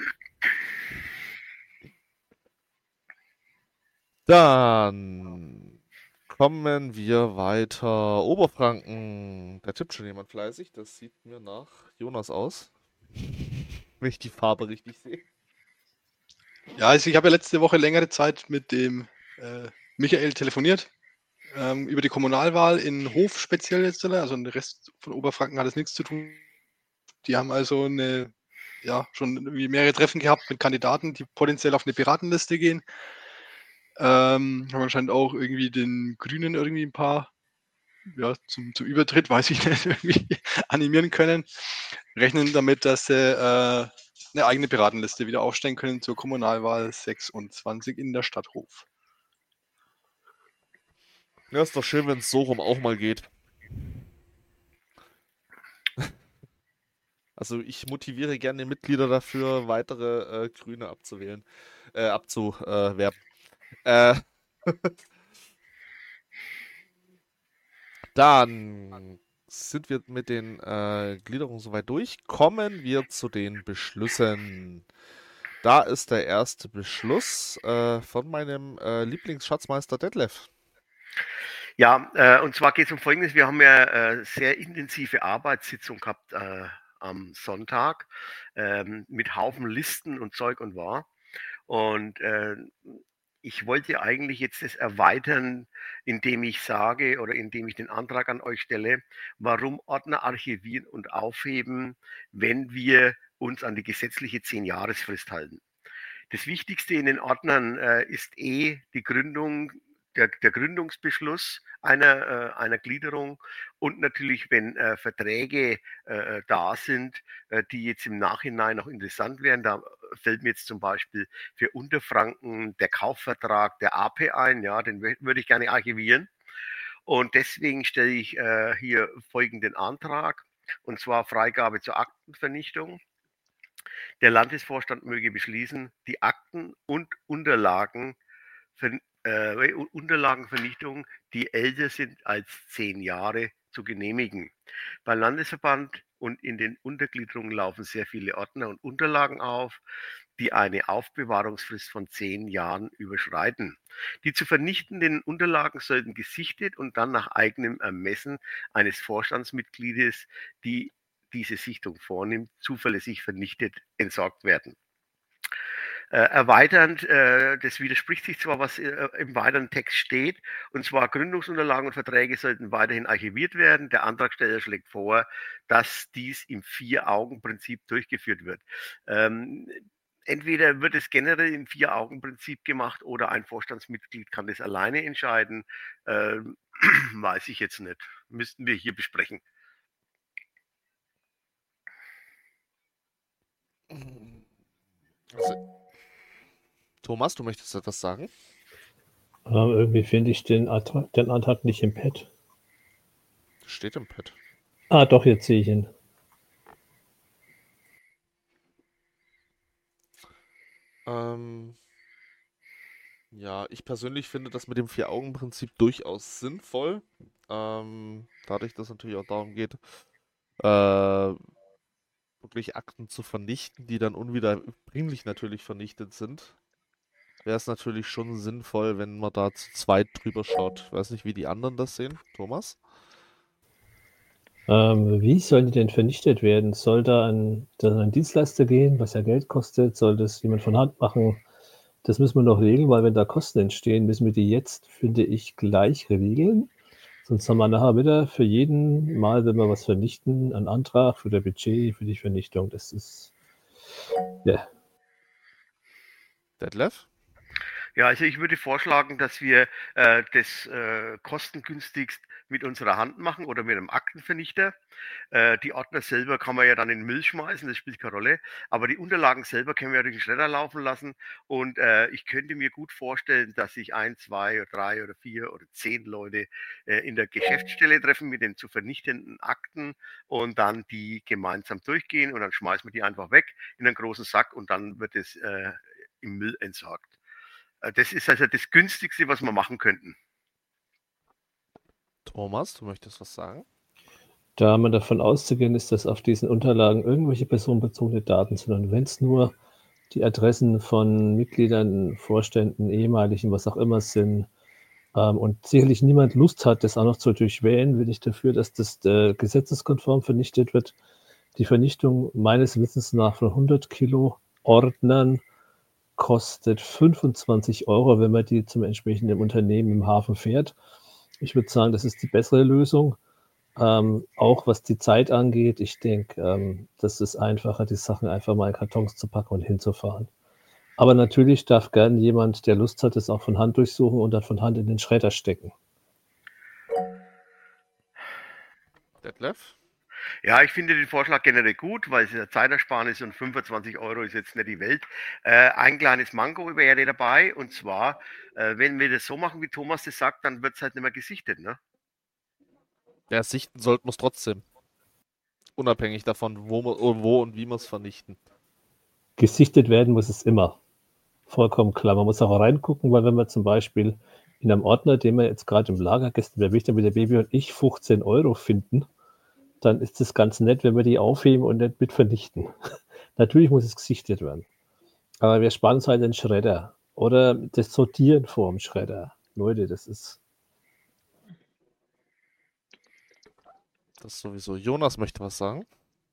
S1: Dann kommen wir weiter. Oberfranken. Da tippt schon jemand fleißig. Das sieht mir nach Jonas aus. Wenn ich die Farbe richtig sehe.
S3: Ja, also ich habe ja letzte Woche längere Zeit mit dem äh, Michael telefoniert. Ähm, über die Kommunalwahl in Hof speziell jetzt, also der Rest von Oberfranken hat es nichts zu tun. Die haben also eine, ja, schon irgendwie mehrere Treffen gehabt mit Kandidaten, die potenziell auf eine Piratenliste gehen. Ähm, haben anscheinend auch irgendwie den Grünen irgendwie ein paar, ja, zum, zum Übertritt, weiß ich nicht, irgendwie animieren können. Rechnen damit, dass sie äh, eine eigene Piratenliste wieder aufstellen können zur Kommunalwahl sechsundzwanzig in der Stadt Hof.
S1: Ja, ist doch schön, wenn es so rum auch mal geht. Also ich motiviere gerne die Mitglieder dafür, weitere äh, Grüne abzuwählen, äh, abzuwerben. Äh, Dann sind wir mit den äh, Gliederungen soweit durch. Kommen wir zu den Beschlüssen. Da ist der erste Beschluss äh, von meinem äh, Lieblingsschatzmeister Detlef.
S2: Ja, äh, und zwar geht es um Folgendes. Wir haben ja äh, sehr intensive Arbeitssitzung gehabt äh, am Sonntag ähm, mit Haufen Listen und Zeug und war. Und äh, ich wollte eigentlich jetzt das erweitern, indem ich sage oder indem ich den Antrag an euch stelle, warum Ordner archivieren und aufheben, wenn wir uns an die gesetzliche zehn-Jahres-Frist halten. Das Wichtigste in den Ordnern äh, ist eh die Gründung der, der Gründungsbeschluss einer, äh, einer Gliederung und natürlich, wenn äh, Verträge äh, da sind, äh, die jetzt im Nachhinein noch interessant wären. Da fällt mir jetzt zum Beispiel für Unterfranken der Kaufvertrag der A P ein, ja, den würde ich gerne archivieren. Und deswegen stelle ich äh, hier folgenden Antrag, und zwar Freigabe zur Aktenvernichtung. Der Landesvorstand möge beschließen, die Akten und Unterlagen, äh, Unterlagenvernichtung, die älter sind als zehn Jahre, zu genehmigen. Beim Landesverband und in den Untergliederungen laufen sehr viele Ordner und Unterlagen auf, die eine Aufbewahrungsfrist von zehn Jahren überschreiten. Die zu vernichtenden Unterlagen sollten gesichtet und dann nach eigenem Ermessen eines Vorstandsmitgliedes, die diese Sichtung vornimmt, zuverlässig vernichtet, entsorgt werden. Äh, erweiternd, äh, das widerspricht sich zwar, was äh, im weiteren Text steht, und zwar Gründungsunterlagen und Verträge sollten weiterhin archiviert werden. Der Antragsteller schlägt vor, dass dies im Vier-Augen-Prinzip durchgeführt wird. Ähm, entweder wird es generell im Vier-Augen-Prinzip gemacht oder ein Vorstandsmitglied kann das alleine entscheiden. Ähm, weiß ich jetzt nicht. Müssten wir hier besprechen.
S1: Also, Thomas, du möchtest etwas sagen?
S4: Ähm, irgendwie finde ich den Antrag, den Antrag nicht im Pad.
S1: Steht im Pad.
S4: Ah, doch, jetzt sehe ich ihn.
S1: Ähm, ja, ich persönlich finde das mit dem Vier-Augen-Prinzip durchaus sinnvoll. Ähm, dadurch, dass es natürlich auch darum geht, äh, wirklich Akten zu vernichten, die dann unwiederbringlich natürlich vernichtet sind, wäre es natürlich schon sinnvoll, wenn man da zu zweit drüber schaut. Ich weiß nicht, wie die anderen das sehen. Thomas?
S4: Ähm, wie sollen die denn vernichtet werden? Soll da ein, da ein Dienstleister gehen, was ja Geld kostet? Soll das jemand von Hand machen? Das müssen wir noch regeln, weil wenn da Kosten entstehen, müssen wir die jetzt, finde ich, gleich regeln. Sonst haben wir nachher wieder für jeden Mal, wenn wir was vernichten, einen Antrag für das Budget für die Vernichtung. Das ist, ja.
S1: Detlef?
S2: Ja, also ich würde vorschlagen, dass wir äh, das äh, kostengünstigst mit unserer Hand machen oder mit einem Aktenvernichter. Äh, die Ordner selber kann man ja dann in den Müll schmeißen, das spielt keine Rolle. Aber die Unterlagen selber können wir ja durch den Schredder laufen lassen. Und äh, ich könnte mir gut vorstellen, dass sich ein, zwei oder drei oder vier oder zehn Leute äh, in der Geschäftsstelle treffen mit den zu vernichtenden Akten und dann die gemeinsam durchgehen und dann schmeißen wir die einfach weg in einen großen Sack und dann wird es äh, im Müll entsorgt. Das ist also das Günstigste, was wir machen könnten.
S1: Thomas, du möchtest was sagen?
S4: Da man davon auszugehen ist, dass auf diesen Unterlagen irgendwelche personenbezogene Daten sind. Und wenn es nur die Adressen von Mitgliedern, Vorständen, ehemaligen, was auch immer sind, ähm, und sicherlich niemand Lust hat, das auch noch zu durchwählen, bin ich dafür, dass das äh, gesetzeskonform vernichtet wird. Die Vernichtung meines Wissens nach von hundert Kilo Ordnern kostet fünfundzwanzig Euro, wenn man die zum entsprechenden Unternehmen im Hafen fährt. Ich würde sagen, das ist die bessere Lösung. Ähm, auch was die Zeit angeht, ich denke, ähm, das ist einfacher, die Sachen einfach mal in Kartons zu packen und hinzufahren. Aber natürlich darf gern jemand, der Lust hat, das auch von Hand durchsuchen und dann von Hand in den Schredder stecken.
S1: Detlef?
S2: Ja, ich finde den Vorschlag generell gut, weil es ist eine Zeitersparnis und fünfundzwanzig Euro ist jetzt nicht die Welt. Äh, ein kleines Manko wäre dabei, und zwar, äh, wenn wir das so machen, wie Thomas das sagt, dann wird es halt nicht mehr gesichtet, ne?
S1: Ja, sichten sollten wir es trotzdem. Unabhängig davon, wo, wir, wo und wie wir es vernichten.
S4: Gesichtet werden muss es immer. Vollkommen klar. Man muss auch reingucken, weil wenn wir zum Beispiel in einem Ordner, den wir jetzt gerade im Lager gestern, der Wichter mit der Baby und ich fünfzehn Euro finden, dann ist es ganz nett, wenn wir die aufheben und nicht mit vernichten. Natürlich muss es gesichtet werden. Aber wir sparen uns halt den Schredder. Oder das Sortieren vor dem Schredder. Leute, das ist...
S1: Das sowieso. Jonas möchte was sagen.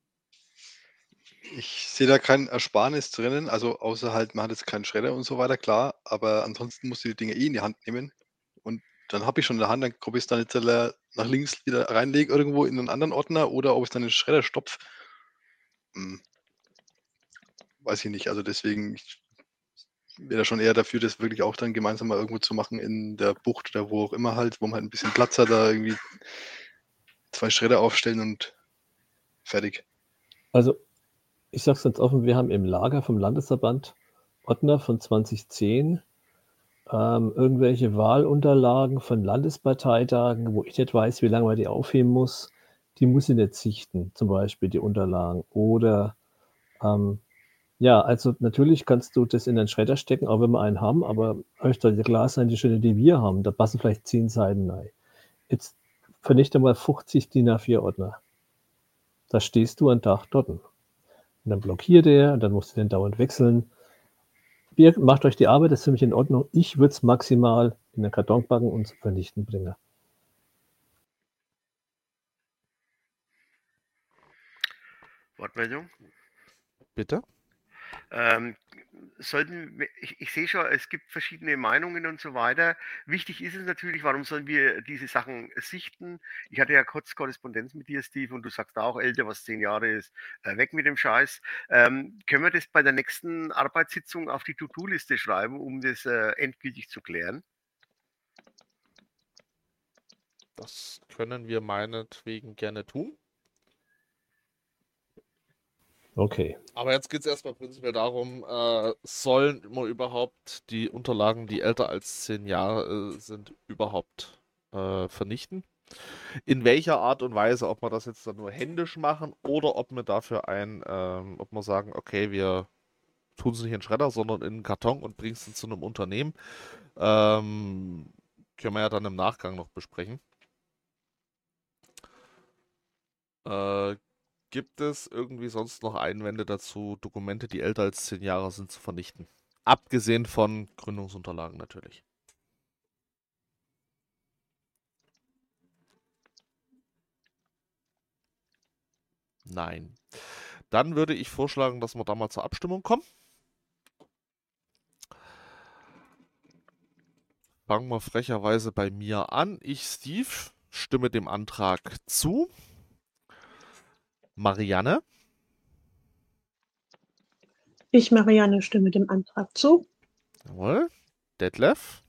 S3: Ich sehe da kein Ersparnis drinnen, also außer halt, man hat jetzt keinen Schredder und so weiter, klar, aber ansonsten musst du die Dinge eh in die Hand nehmen und dann habe ich schon in der Hand, dann ob ich es dann jetzt nach links wieder reinlege irgendwo in einen anderen Ordner oder ob ich es dann in den Schredder stopfe, hm. weiß ich nicht. Also deswegen, ich, wäre da schon eher dafür, das wirklich auch dann gemeinsam mal irgendwo zu machen in der Bucht oder wo auch immer halt, wo man halt ein bisschen Platz hat, da irgendwie zwei Schredder aufstellen und fertig.
S4: Also, ich sag's ganz offen, wir haben im Lager vom Landesverband Ordner von zwanzig zehn, ähm, irgendwelche Wahlunterlagen von Landesparteitagen, wo ich nicht weiß, wie lange man die aufheben muss. Die muss ich nicht sichten, zum Beispiel die Unterlagen. Oder ähm, ja, also natürlich kannst du das in den Schredder stecken, auch wenn wir einen haben, aber euch sollte klar sein, die Schritte, die wir haben, da passen vielleicht zehn Seiten rein. Jetzt vernichte mal fünfzig D I N A vier Ordner. Da stehst du einen Tag dort. Und dann blockiert er und dann musst du den dauernd wechseln. Ihr macht euch die Arbeit, das ist für mich in Ordnung. Ich würde es maximal in den Karton packen und zum Vernichten bringen.
S2: Wortmeldung?
S1: Bitte?
S2: Ähm, sollten, wir- ich, ich sehe schon, es gibt verschiedene Meinungen und so weiter. Wichtig ist es natürlich, warum sollen wir diese Sachen sichten? Ich hatte ja kurz Korrespondenz mit dir, Steve, und du sagst auch, älter, was zehn Jahre ist, äh, weg mit dem Scheiß. Ähm, können wir das bei der nächsten Arbeitssitzung auf die To-Do-Liste schreiben, um das äh, endgültig zu klären?
S1: Das können wir meinetwegen gerne tun.
S4: Okay.
S1: Aber jetzt geht es erstmal prinzipiell darum, äh, sollen wir überhaupt die Unterlagen, die älter als zehn Jahre äh, sind, überhaupt äh, vernichten? In welcher Art und Weise, ob wir das jetzt dann nur händisch machen oder ob wir dafür ein, ähm, ob wir sagen, okay, wir tun es nicht in den Schredder, sondern in einen Karton und bringen es dann zu einem Unternehmen, ähm, können wir ja dann im Nachgang noch besprechen. Äh, gibt es irgendwie sonst noch Einwände dazu, Dokumente, die älter als zehn Jahre sind, zu vernichten? Abgesehen von Gründungsunterlagen natürlich. Nein. Dann würde ich vorschlagen, dass wir da mal zur Abstimmung kommen. Fangen wir frecherweise bei mir an. Ich, Steve, stimme dem Antrag zu. Marianne,
S6: Ich, Marianne, stimme dem Antrag zu.
S1: jawohl. Detlef,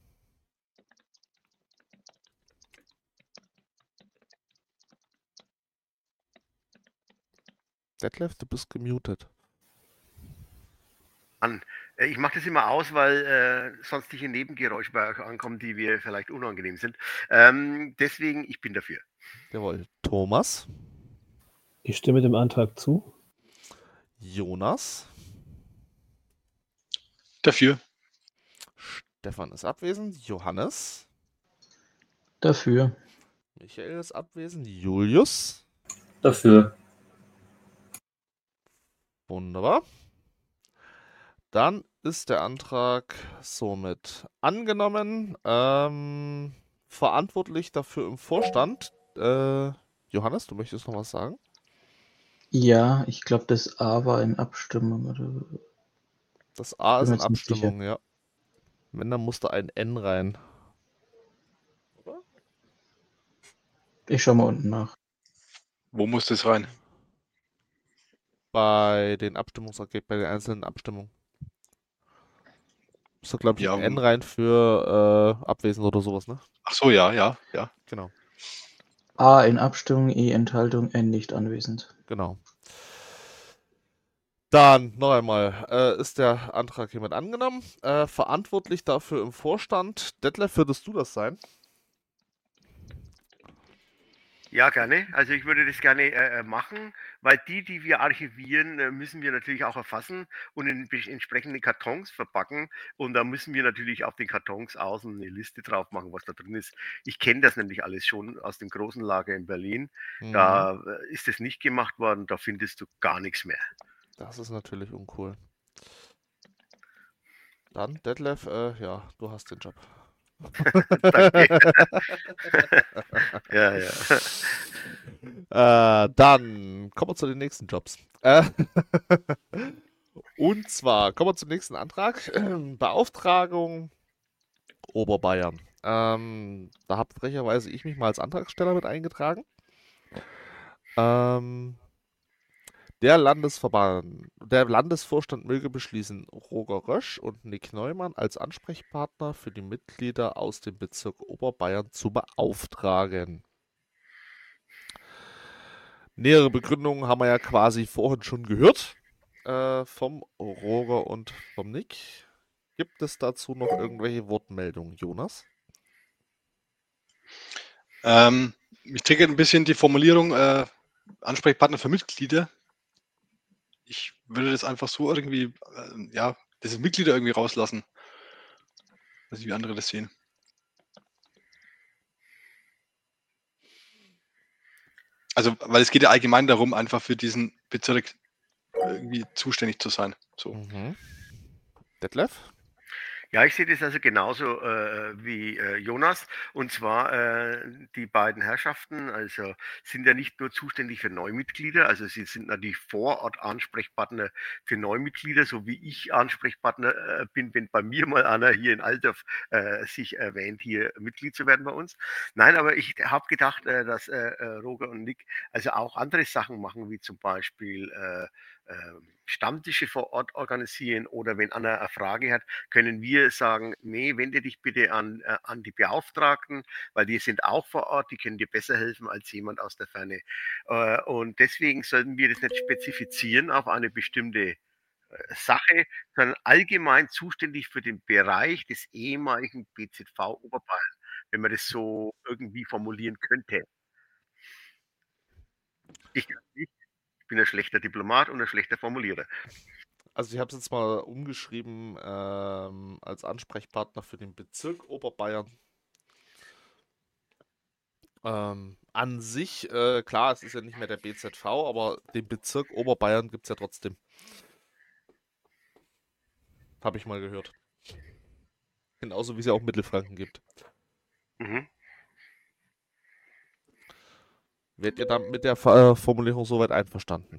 S1: Detlef, du bist gemutet.
S2: An. Äh, Ich mache das immer aus, weil äh, sonstige Nebengeräusche bei euch ankommen, die wir vielleicht unangenehm sind. Ähm, deswegen, ich bin dafür.
S1: Jawohl. Thomas,
S4: Ich stimme dem Antrag zu.
S1: Jonas,
S3: Dafür.
S1: Stefan ist abwesend, Johannes,
S9: Dafür.
S1: Michael ist abwesend, Julius,
S9: Dafür.
S1: wunderbar. Dann ist der Antrag somit angenommen. Ähm, verantwortlich dafür im Vorstand. Äh, Johannes, du möchtest noch was sagen?
S9: Ja, ich glaube, das A war in Abstimmung. Oder?
S1: Das A
S9: Bin
S1: ist
S9: mir
S1: in
S9: jetzt nicht sicher.
S1: Abstimmung, ja. Wenn, dann muss da ein N rein.
S9: Ich schau mal unten nach.
S3: Wo muss das rein?
S1: Bei den Abstimmungsergebnissen, bei den einzelnen Abstimmungen. Muss da, glaube ich,
S3: Ja,
S1: ein N rein für äh, abwesend oder sowas, ne?
S3: Ach so, ja, ja, ja.
S1: Genau,
S9: A in Abstimmung, E Enthaltung, N nicht anwesend.
S1: genau. Dann noch einmal, äh, ist der Antrag hiermit angenommen. Äh, verantwortlich dafür im Vorstand. Detlef, würdest du das sein?
S2: Ja, gerne. Also ich würde das gerne äh, äh, machen, weil die, die wir archivieren, äh, müssen wir natürlich auch erfassen und in be- entsprechende Kartons verpacken. Und da müssen wir natürlich auf den Kartons außen eine Liste drauf machen, was da drin ist. Ich kenne das nämlich alles schon aus dem großen Lager in Berlin.
S1: Mhm.
S2: Da äh, ist es nicht gemacht worden, da findest du gar nichts mehr.
S1: Das ist natürlich uncool. Dann, Detlef, äh, ja, du hast den Job.
S2: Danke. Ja, ja.
S1: Äh, dann kommen wir zu den nächsten Jobs. Äh, und zwar kommen wir zum nächsten Antrag. Beauftragung Oberbayern. Ähm, da habe frecherweise ich mich mal als Antragsteller mit eingetragen. Ähm, Der Landesverband, der Landesvorstand möge beschließen, Roger Rösch und Nick Neumann als Ansprechpartner für die Mitglieder aus dem Bezirk Oberbayern zu beauftragen. Nähere Begründungen haben wir ja quasi vorhin schon gehört äh, vom Roger und vom Nick. Gibt es dazu noch irgendwelche Wortmeldungen, Jonas?
S3: Ähm, mich triggert ein bisschen die Formulierung äh, Ansprechpartner für Mitglieder. Ich würde das einfach so irgendwie, äh, ja, diese Mitglieder irgendwie rauslassen. Weiß nicht, wie andere das sehen. Also, weil es geht ja allgemein darum, einfach für diesen Bezirk irgendwie zuständig zu sein. So.
S1: Mhm. Detlef?
S2: Ja, ich sehe das also genauso äh, wie äh, Jonas. Und zwar äh, die beiden Herrschaften, also sind ja nicht nur zuständig für Neumitglieder, also sie sind natürlich vor Ort Ansprechpartner für Neumitglieder, so wie ich Ansprechpartner äh, bin, wenn bei mir mal einer hier in Altdorf äh, sich erwähnt, hier Mitglied zu werden bei uns. Nein, aber ich habe gedacht, äh, dass äh, Roger und Nick also auch andere Sachen machen, wie zum Beispiel äh, äh, Stammtische vor Ort organisieren oder wenn einer eine Frage hat, können wir sagen, nee, wende dich bitte an, äh, an die Beauftragten, weil die sind auch vor Ort, die können dir besser helfen als jemand aus der Ferne. Äh, und deswegen sollten wir das nicht spezifizieren auf eine bestimmte äh, Sache, sondern allgemein zuständig für den Bereich des ehemaligen B Z V Oberbayern, wenn man das so irgendwie formulieren könnte. Ich kann nicht, ich bin ein schlechter Diplomat und ein schlechter Formulierer.
S1: Also ich habe es jetzt mal umgeschrieben ähm, als Ansprechpartner für den Bezirk Oberbayern. Ähm, an sich, äh, klar, es ist ja nicht mehr der B Z V, aber den Bezirk Oberbayern gibt es ja trotzdem. Habe ich mal gehört. Genauso wie es ja auch Mittelfranken gibt.
S2: Mhm.
S1: Werdet ihr dann mit der äh, Formulierung soweit einverstanden?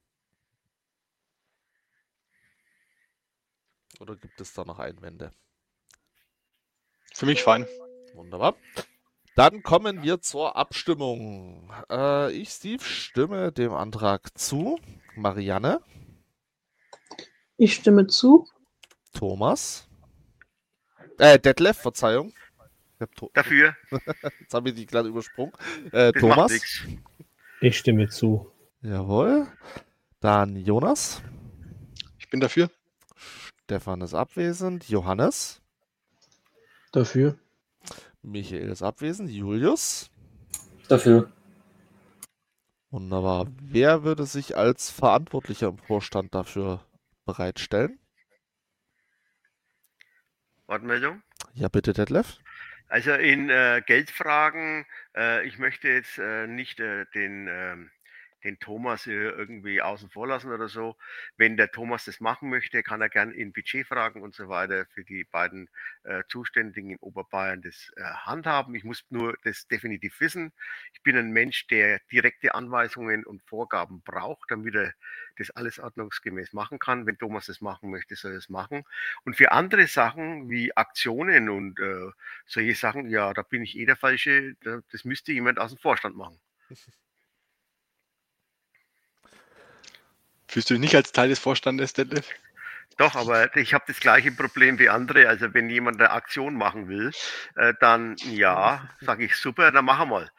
S1: Oder gibt es da noch Einwände?
S3: Für mich fein.
S1: Wunderbar. Dann kommen wir zur Abstimmung. Äh, ich, Steve, stimme dem Antrag zu. Marianne?
S6: Ich stimme zu.
S1: Thomas? Äh, Detlef, Verzeihung. Ich hab to-
S2: Dafür.
S1: Jetzt habe ich die gerade übersprungen. Äh,
S2: Das
S1: Thomas?
S2: macht nichts.
S4: Ich stimme zu.
S1: Jawohl. Dann Jonas.
S3: Ich bin dafür.
S1: Stefan ist abwesend. Johannes.
S9: Dafür.
S1: Michael ist abwesend. Julius.
S10: Dafür.
S1: Wunderbar. Wer würde sich als Verantwortlicher im Vorstand dafür bereitstellen?
S2: Wortmeldung?
S1: Ja, bitte, Detlef.
S2: Also in äh, Geldfragen, äh, ich möchte jetzt äh, nicht äh, den, ähm, den Thomas äh, irgendwie außen vor lassen oder so. Wenn der Thomas das machen möchte, kann er gern in Budgetfragen und so weiter für die beiden äh, Zuständigen in Oberbayern das äh, handhaben. Ich muss nur das definitiv wissen. Ich bin ein Mensch, der direkte Anweisungen und Vorgaben braucht, damit er das alles ordnungsgemäß machen kann. Wenn Thomas das machen möchte, soll er es machen. Und für andere Sachen wie Aktionen und äh, solche Sachen, ja, da bin ich eh der Falsche. Das müsste jemand aus dem Vorstand machen.
S3: Fühlst du dich nicht als Teil des Vorstandes, Detlef?
S2: Doch, aber ich habe das gleiche Problem wie andere. Also wenn jemand eine Aktion machen will, äh, dann ja, sage ich super, dann machen wir mal.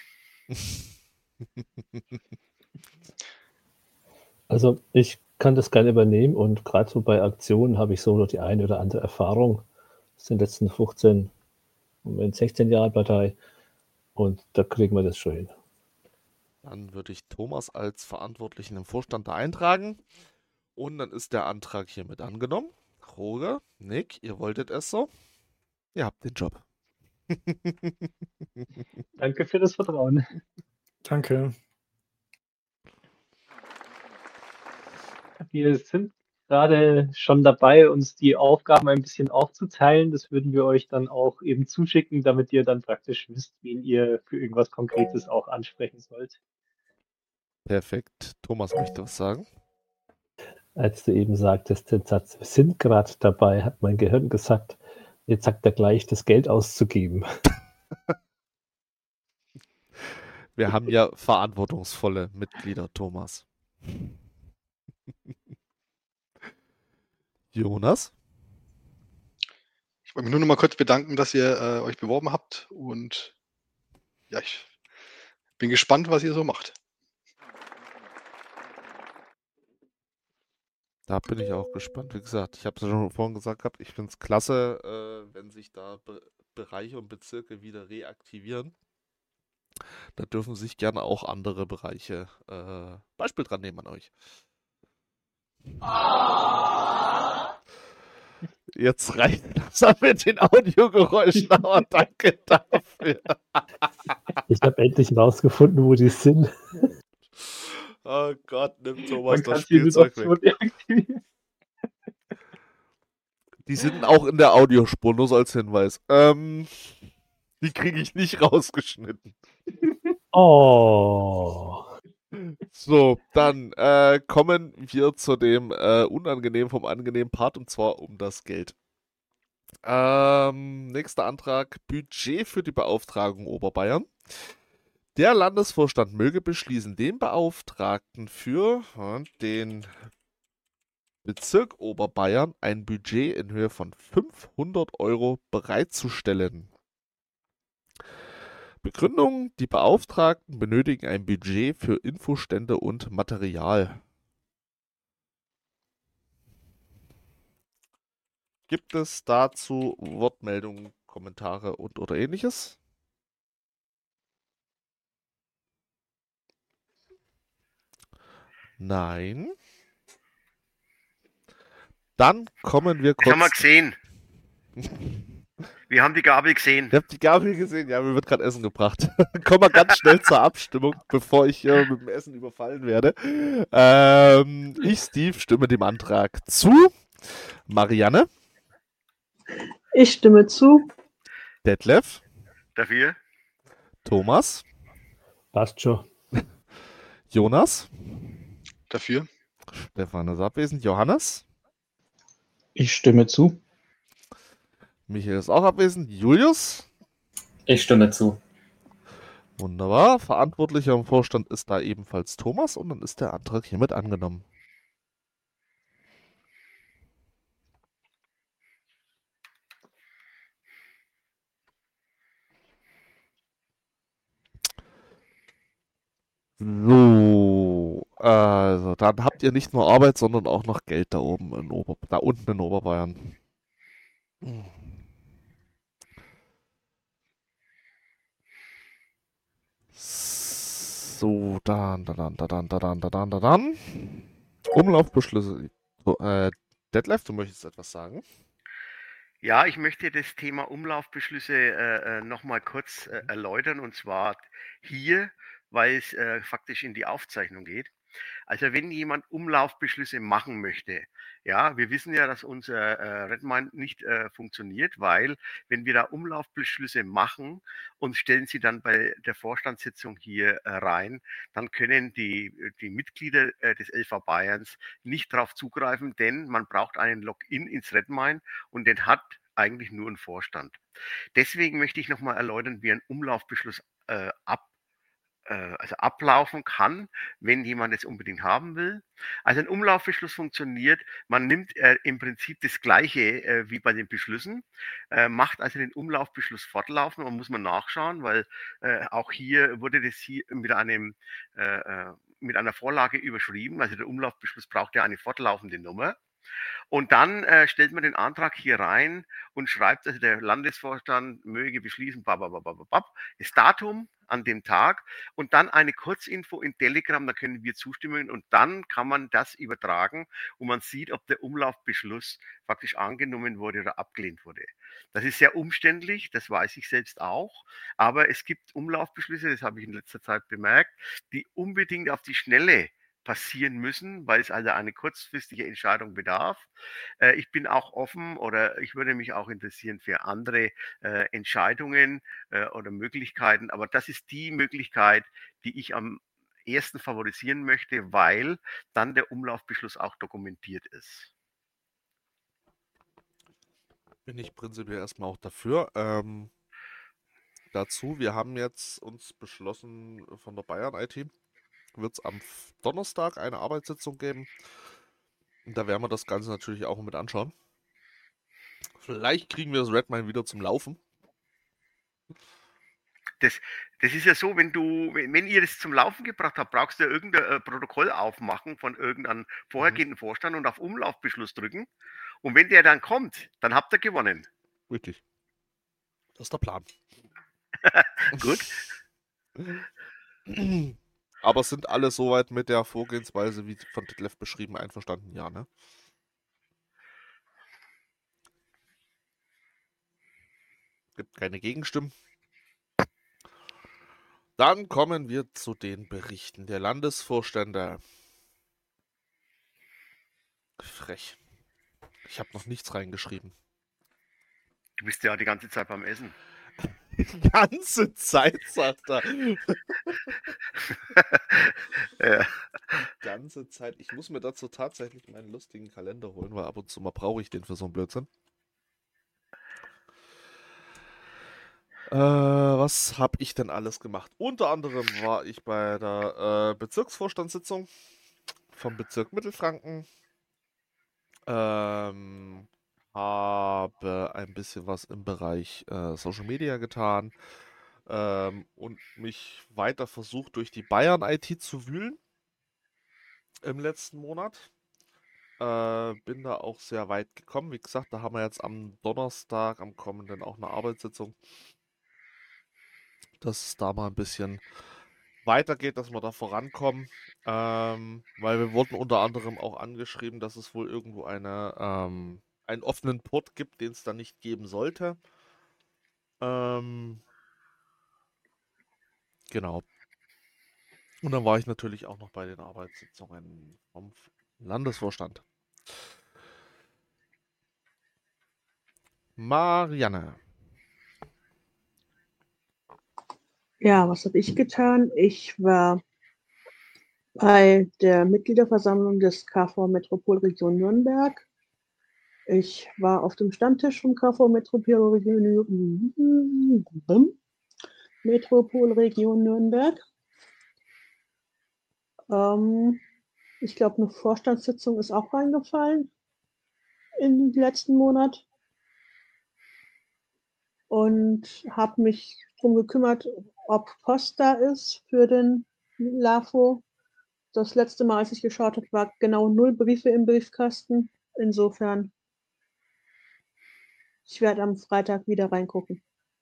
S4: Also ich kann das gerne übernehmen und gerade so bei Aktionen habe ich so noch die eine oder andere Erfahrung aus den letzten fünfzehn, sechzehn Jahren Partei und da kriegen wir das schon hin.
S1: Dann würde ich Thomas als Verantwortlichen im Vorstand da eintragen. Und dann ist der Antrag hiermit angenommen. Roger, Nick, ihr wolltet es so. Ihr habt den Job.
S7: Danke für das Vertrauen.
S8: Danke.
S7: Wir sind gerade schon dabei, uns die Aufgaben ein bisschen aufzuteilen. Das würden wir euch dann auch eben zuschicken, damit ihr dann praktisch wisst, wen ihr für irgendwas Konkretes auch ansprechen sollt.
S1: Perfekt. Thomas möchte was sagen.
S4: Als du eben sagtest, den Satz, wir sind gerade dabei, hat mein Gehirn gesagt, jetzt sagt er gleich, das Geld auszugeben.
S1: Wir haben ja verantwortungsvolle Mitglieder, Thomas. Jonas?
S3: Ich wollte mich nur noch mal kurz bedanken, dass ihr äh, euch beworben habt und ja, ich bin gespannt, was ihr so macht.
S1: Da bin ich auch gespannt. Wie gesagt, ich habe es ja schon vorhin gesagt gehabt, ich finde es klasse, äh, wenn sich da Be Bereiche und Bezirke wieder reaktivieren. Da dürfen sich gerne auch andere Bereiche äh, Beispiel dran nehmen an euch. Jetzt reicht das mit den Audiogeräuschen, aber danke dafür.
S4: Ich habe endlich rausgefunden, wo die sind.
S1: Oh Gott, nimmt Thomas
S7: Man
S1: das
S7: kann sie mit
S1: Spielzeug weg.
S7: Option deaktivieren.
S1: Die sind auch in der Audiospur, nur so als Hinweis. Ähm, die kriege ich nicht rausgeschnitten.
S4: Oh.
S1: So, dann äh, kommen wir zu dem äh, unangenehm vom angenehmen Part, und zwar um das Geld. Ähm, nächster Antrag: Budget für die Beauftragung Oberbayern. Der Landesvorstand möge beschließen, den Beauftragten für äh, den Bezirk Oberbayern ein Budget in Höhe von fünfhundert Euro bereitzustellen. Begründung: Die Beauftragten benötigen ein Budget für Infostände und Material. Gibt es dazu Wortmeldungen, Kommentare und oder ähnliches? Nein. Dann kommen wir
S2: Das haben wir
S1: kurz.
S2: gesehen. Wir haben die Gabel gesehen.
S1: Ihr habt die Gabel gesehen? Ja, mir wird gerade Essen gebracht. Kommen wir ganz schnell zur Abstimmung, bevor ich äh, mit dem Essen überfallen werde. Ähm, ich, Steve, stimme dem Antrag zu. Marianne?
S6: Ich stimme zu.
S1: Detlef?
S2: Dafür?
S1: Thomas?
S4: Passt schon.
S1: Jonas?
S3: Dafür?
S1: Stefan ist abwesend. Johannes?
S9: Ich stimme zu.
S1: Michael ist auch abwesend. Julius?
S10: Ich stimme zu.
S1: Wunderbar. Verantwortlicher im Vorstand ist da ebenfalls Thomas, und dann ist der Antrag hiermit angenommen. So, also dann habt ihr nicht nur Arbeit, sondern auch noch Geld da oben in Ober da unten in Oberbayern. So, dann, dann, dann, dann, dann, dann, dann, dann. Umlaufbeschlüsse. So, äh, Detlef, du möchtest etwas sagen?
S2: Ja, ich möchte das Thema Umlaufbeschlüsse äh, nochmal kurz äh, erläutern, und zwar hier, weil es äh, faktisch in die Aufzeichnung geht. Also wenn jemand Umlaufbeschlüsse machen möchte, ja, wir wissen ja, dass unser äh, Redmine nicht äh, funktioniert, weil wenn wir da Umlaufbeschlüsse machen und stellen sie dann bei der Vorstandssitzung hier äh, rein, dann können die, die Mitglieder äh, des L V Bayerns nicht darauf zugreifen, denn man braucht einen Login ins Redmine und den hat eigentlich nur ein Vorstand. Deswegen möchte ich nochmal erläutern, wie ein Umlaufbeschluss äh, ab also ablaufen kann, wenn jemand es unbedingt haben will. Also ein Umlaufbeschluss funktioniert, man nimmt äh, im Prinzip das Gleiche äh, wie bei den Beschlüssen, äh, macht also den Umlaufbeschluss fortlaufen, und muss man nachschauen, weil äh, auch hier wurde das hier mit einem äh, mit einer Vorlage überschrieben, also der Umlaufbeschluss braucht ja eine fortlaufende Nummer. Und dann äh, stellt man den Antrag hier rein und schreibt, also der Landesvorstand möge beschließen, bababababab, das Datum an dem Tag und dann eine Kurzinfo in Telegram, da können wir zustimmen, und dann kann man das übertragen und man sieht, ob der Umlaufbeschluss faktisch angenommen wurde oder abgelehnt wurde. Das ist sehr umständlich, das weiß ich selbst auch, aber es gibt Umlaufbeschlüsse, das habe ich in letzter Zeit bemerkt, die unbedingt auf die Schnelle passieren müssen, weil es also eine kurzfristige Entscheidung bedarf. Äh, ich bin auch offen, oder ich würde mich auch interessieren für andere äh, Entscheidungen äh, oder Möglichkeiten, aber das ist die Möglichkeit, die ich am ersten favorisieren möchte, weil dann der Umlaufbeschluss auch dokumentiert ist.
S1: Bin ich prinzipiell erstmal auch dafür. Ähm, dazu, wir haben jetzt uns beschlossen von der Bayern I T, wird es am Donnerstag eine Arbeitssitzung geben, Und da werden wir das Ganze natürlich auch mit anschauen. Vielleicht kriegen wir das Redmine wieder zum Laufen.
S2: Das, das ist ja so, wenn du, wenn, wenn ihr das zum Laufen gebracht habt, brauchst du ja irgendein äh, Protokoll aufmachen von irgendeinem vorhergehenden Vorstand und auf Umlaufbeschluss drücken. Und wenn der dann kommt, dann habt ihr gewonnen.
S1: Richtig. Das ist der Plan.
S2: Gut.
S1: Aber sind alle soweit mit der Vorgehensweise, wie von Detlef beschrieben, einverstanden? Ja, ne? Gibt keine Gegenstimmen. Dann kommen wir zu den Berichten der Landesvorstände. Frech. Ich habe noch nichts reingeschrieben.
S2: Du bist ja die ganze Zeit beim Essen.
S1: Die ganze Zeit, sagt er.
S2: Ja.
S1: Die ganze Zeit. Ich muss mir dazu tatsächlich meinen lustigen Kalender holen, weil ab und zu mal brauche ich den für so einen Blödsinn. Äh, was habe ich denn alles gemacht? Unter anderem war ich bei der äh, Bezirksvorstandssitzung vom Bezirk Mittelfranken. Ähm, habe ein bisschen was im Bereich äh, Social Media getan ähm, und mich weiter versucht, durch die Bayern-I T zu wühlen im letzten Monat. Äh, bin da auch sehr weit gekommen. Wie gesagt, da haben wir jetzt am Donnerstag, am kommenden, auch eine Arbeitssitzung, dass es da mal ein bisschen weitergeht, dass wir da vorankommen. Ähm, weil wir wurden unter anderem auch angeschrieben, dass es wohl irgendwo eine, ähm, einen offenen Port gibt, den es da nicht geben sollte. Ähm, genau. Und dann war ich natürlich auch noch bei den Arbeitssitzungen vom Landesvorstand. Marianne.
S6: Ja, was habe ich getan? Ich war bei der Mitgliederversammlung des K V Metropolregion Nürnberg. Ich war auf dem Stammtisch vom K V Metropolregion, Metropolregion Nürnberg. Ähm, ich glaube, eine Vorstandssitzung ist auch reingefallen im letzten Monat. Und habe mich darum gekümmert, ob Post da ist für den LAFO. Das letzte Mal, als ich geschaut habe, war genau null Briefe im Briefkasten. Insofern, ich werde am Freitag wieder reingucken.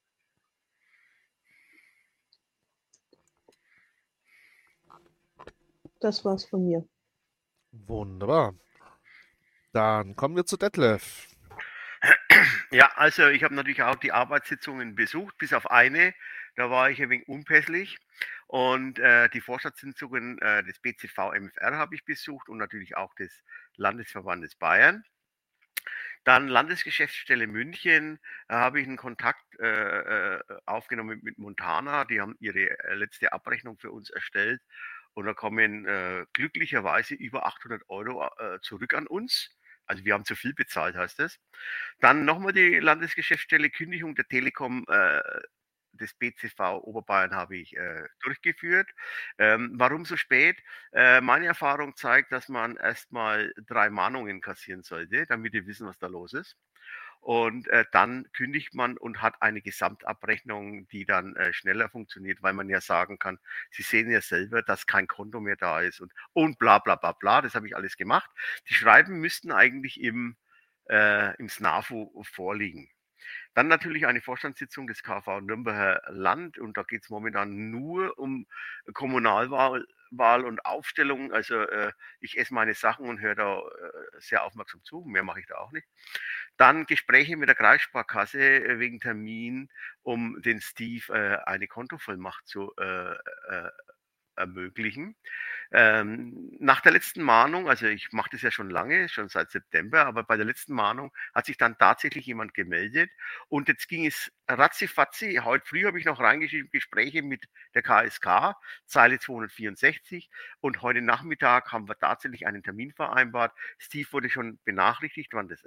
S6: Das war's von mir.
S1: Wunderbar. Dann kommen wir zu Detlef.
S2: Ja, also ich habe natürlich auch die Arbeitssitzungen besucht, bis auf eine. Da war ich ein wenig unpässlich. Und äh, die Vorstandssitzungen äh, des B C V M F R habe ich besucht und natürlich auch des Landesverbandes Bayern. Dann Landesgeschäftsstelle München, da habe ich einen Kontakt äh, äh, aufgenommen mit Montana. Die haben ihre äh, letzte Abrechnung für uns erstellt. Und da kommen äh, glücklicherweise über achthundert Euro äh, zurück an uns. Also wir haben zu viel bezahlt, heißt das. Dann nochmal die Landesgeschäftsstelle Kündigung der Telekom äh, des B C V Oberbayern habe ich äh, durchgeführt. Ähm, warum so spät? Äh, meine Erfahrung zeigt, dass man erstmal drei Mahnungen kassieren sollte, damit wir wissen, was da los ist. Und äh, dann kündigt man und hat eine Gesamtabrechnung, die dann äh, schneller funktioniert, weil man ja sagen kann, Sie sehen ja selber, dass kein Konto mehr da ist und, und bla bla bla bla. Das habe ich alles gemacht. Die Schreiben müssten eigentlich im, äh, im SNAFO vorliegen. Dann natürlich eine Vorstandssitzung des K V Nürnberger Land und da geht es momentan nur um Kommunalwahl Wahl und Aufstellung. Also äh, ich esse meine Sachen und höre da äh, sehr aufmerksam zu. Mehr mache ich da auch nicht. Dann Gespräche mit der Kreissparkasse äh, wegen Termin, um den Steve äh, eine Kontovollmacht zu äh, äh, ermöglichen. Ähm, nach der letzten Mahnung, also ich mache das ja schon lange, schon seit September, aber bei der letzten Mahnung hat sich dann tatsächlich jemand gemeldet und jetzt ging es ratzifatzi. Heute früh habe ich noch reingeschrieben, Gespräche mit der K S K, Zeile zweihundertvierundsechzig und heute Nachmittag haben wir tatsächlich einen Termin vereinbart. Steve wurde schon benachrichtigt, wann das ist.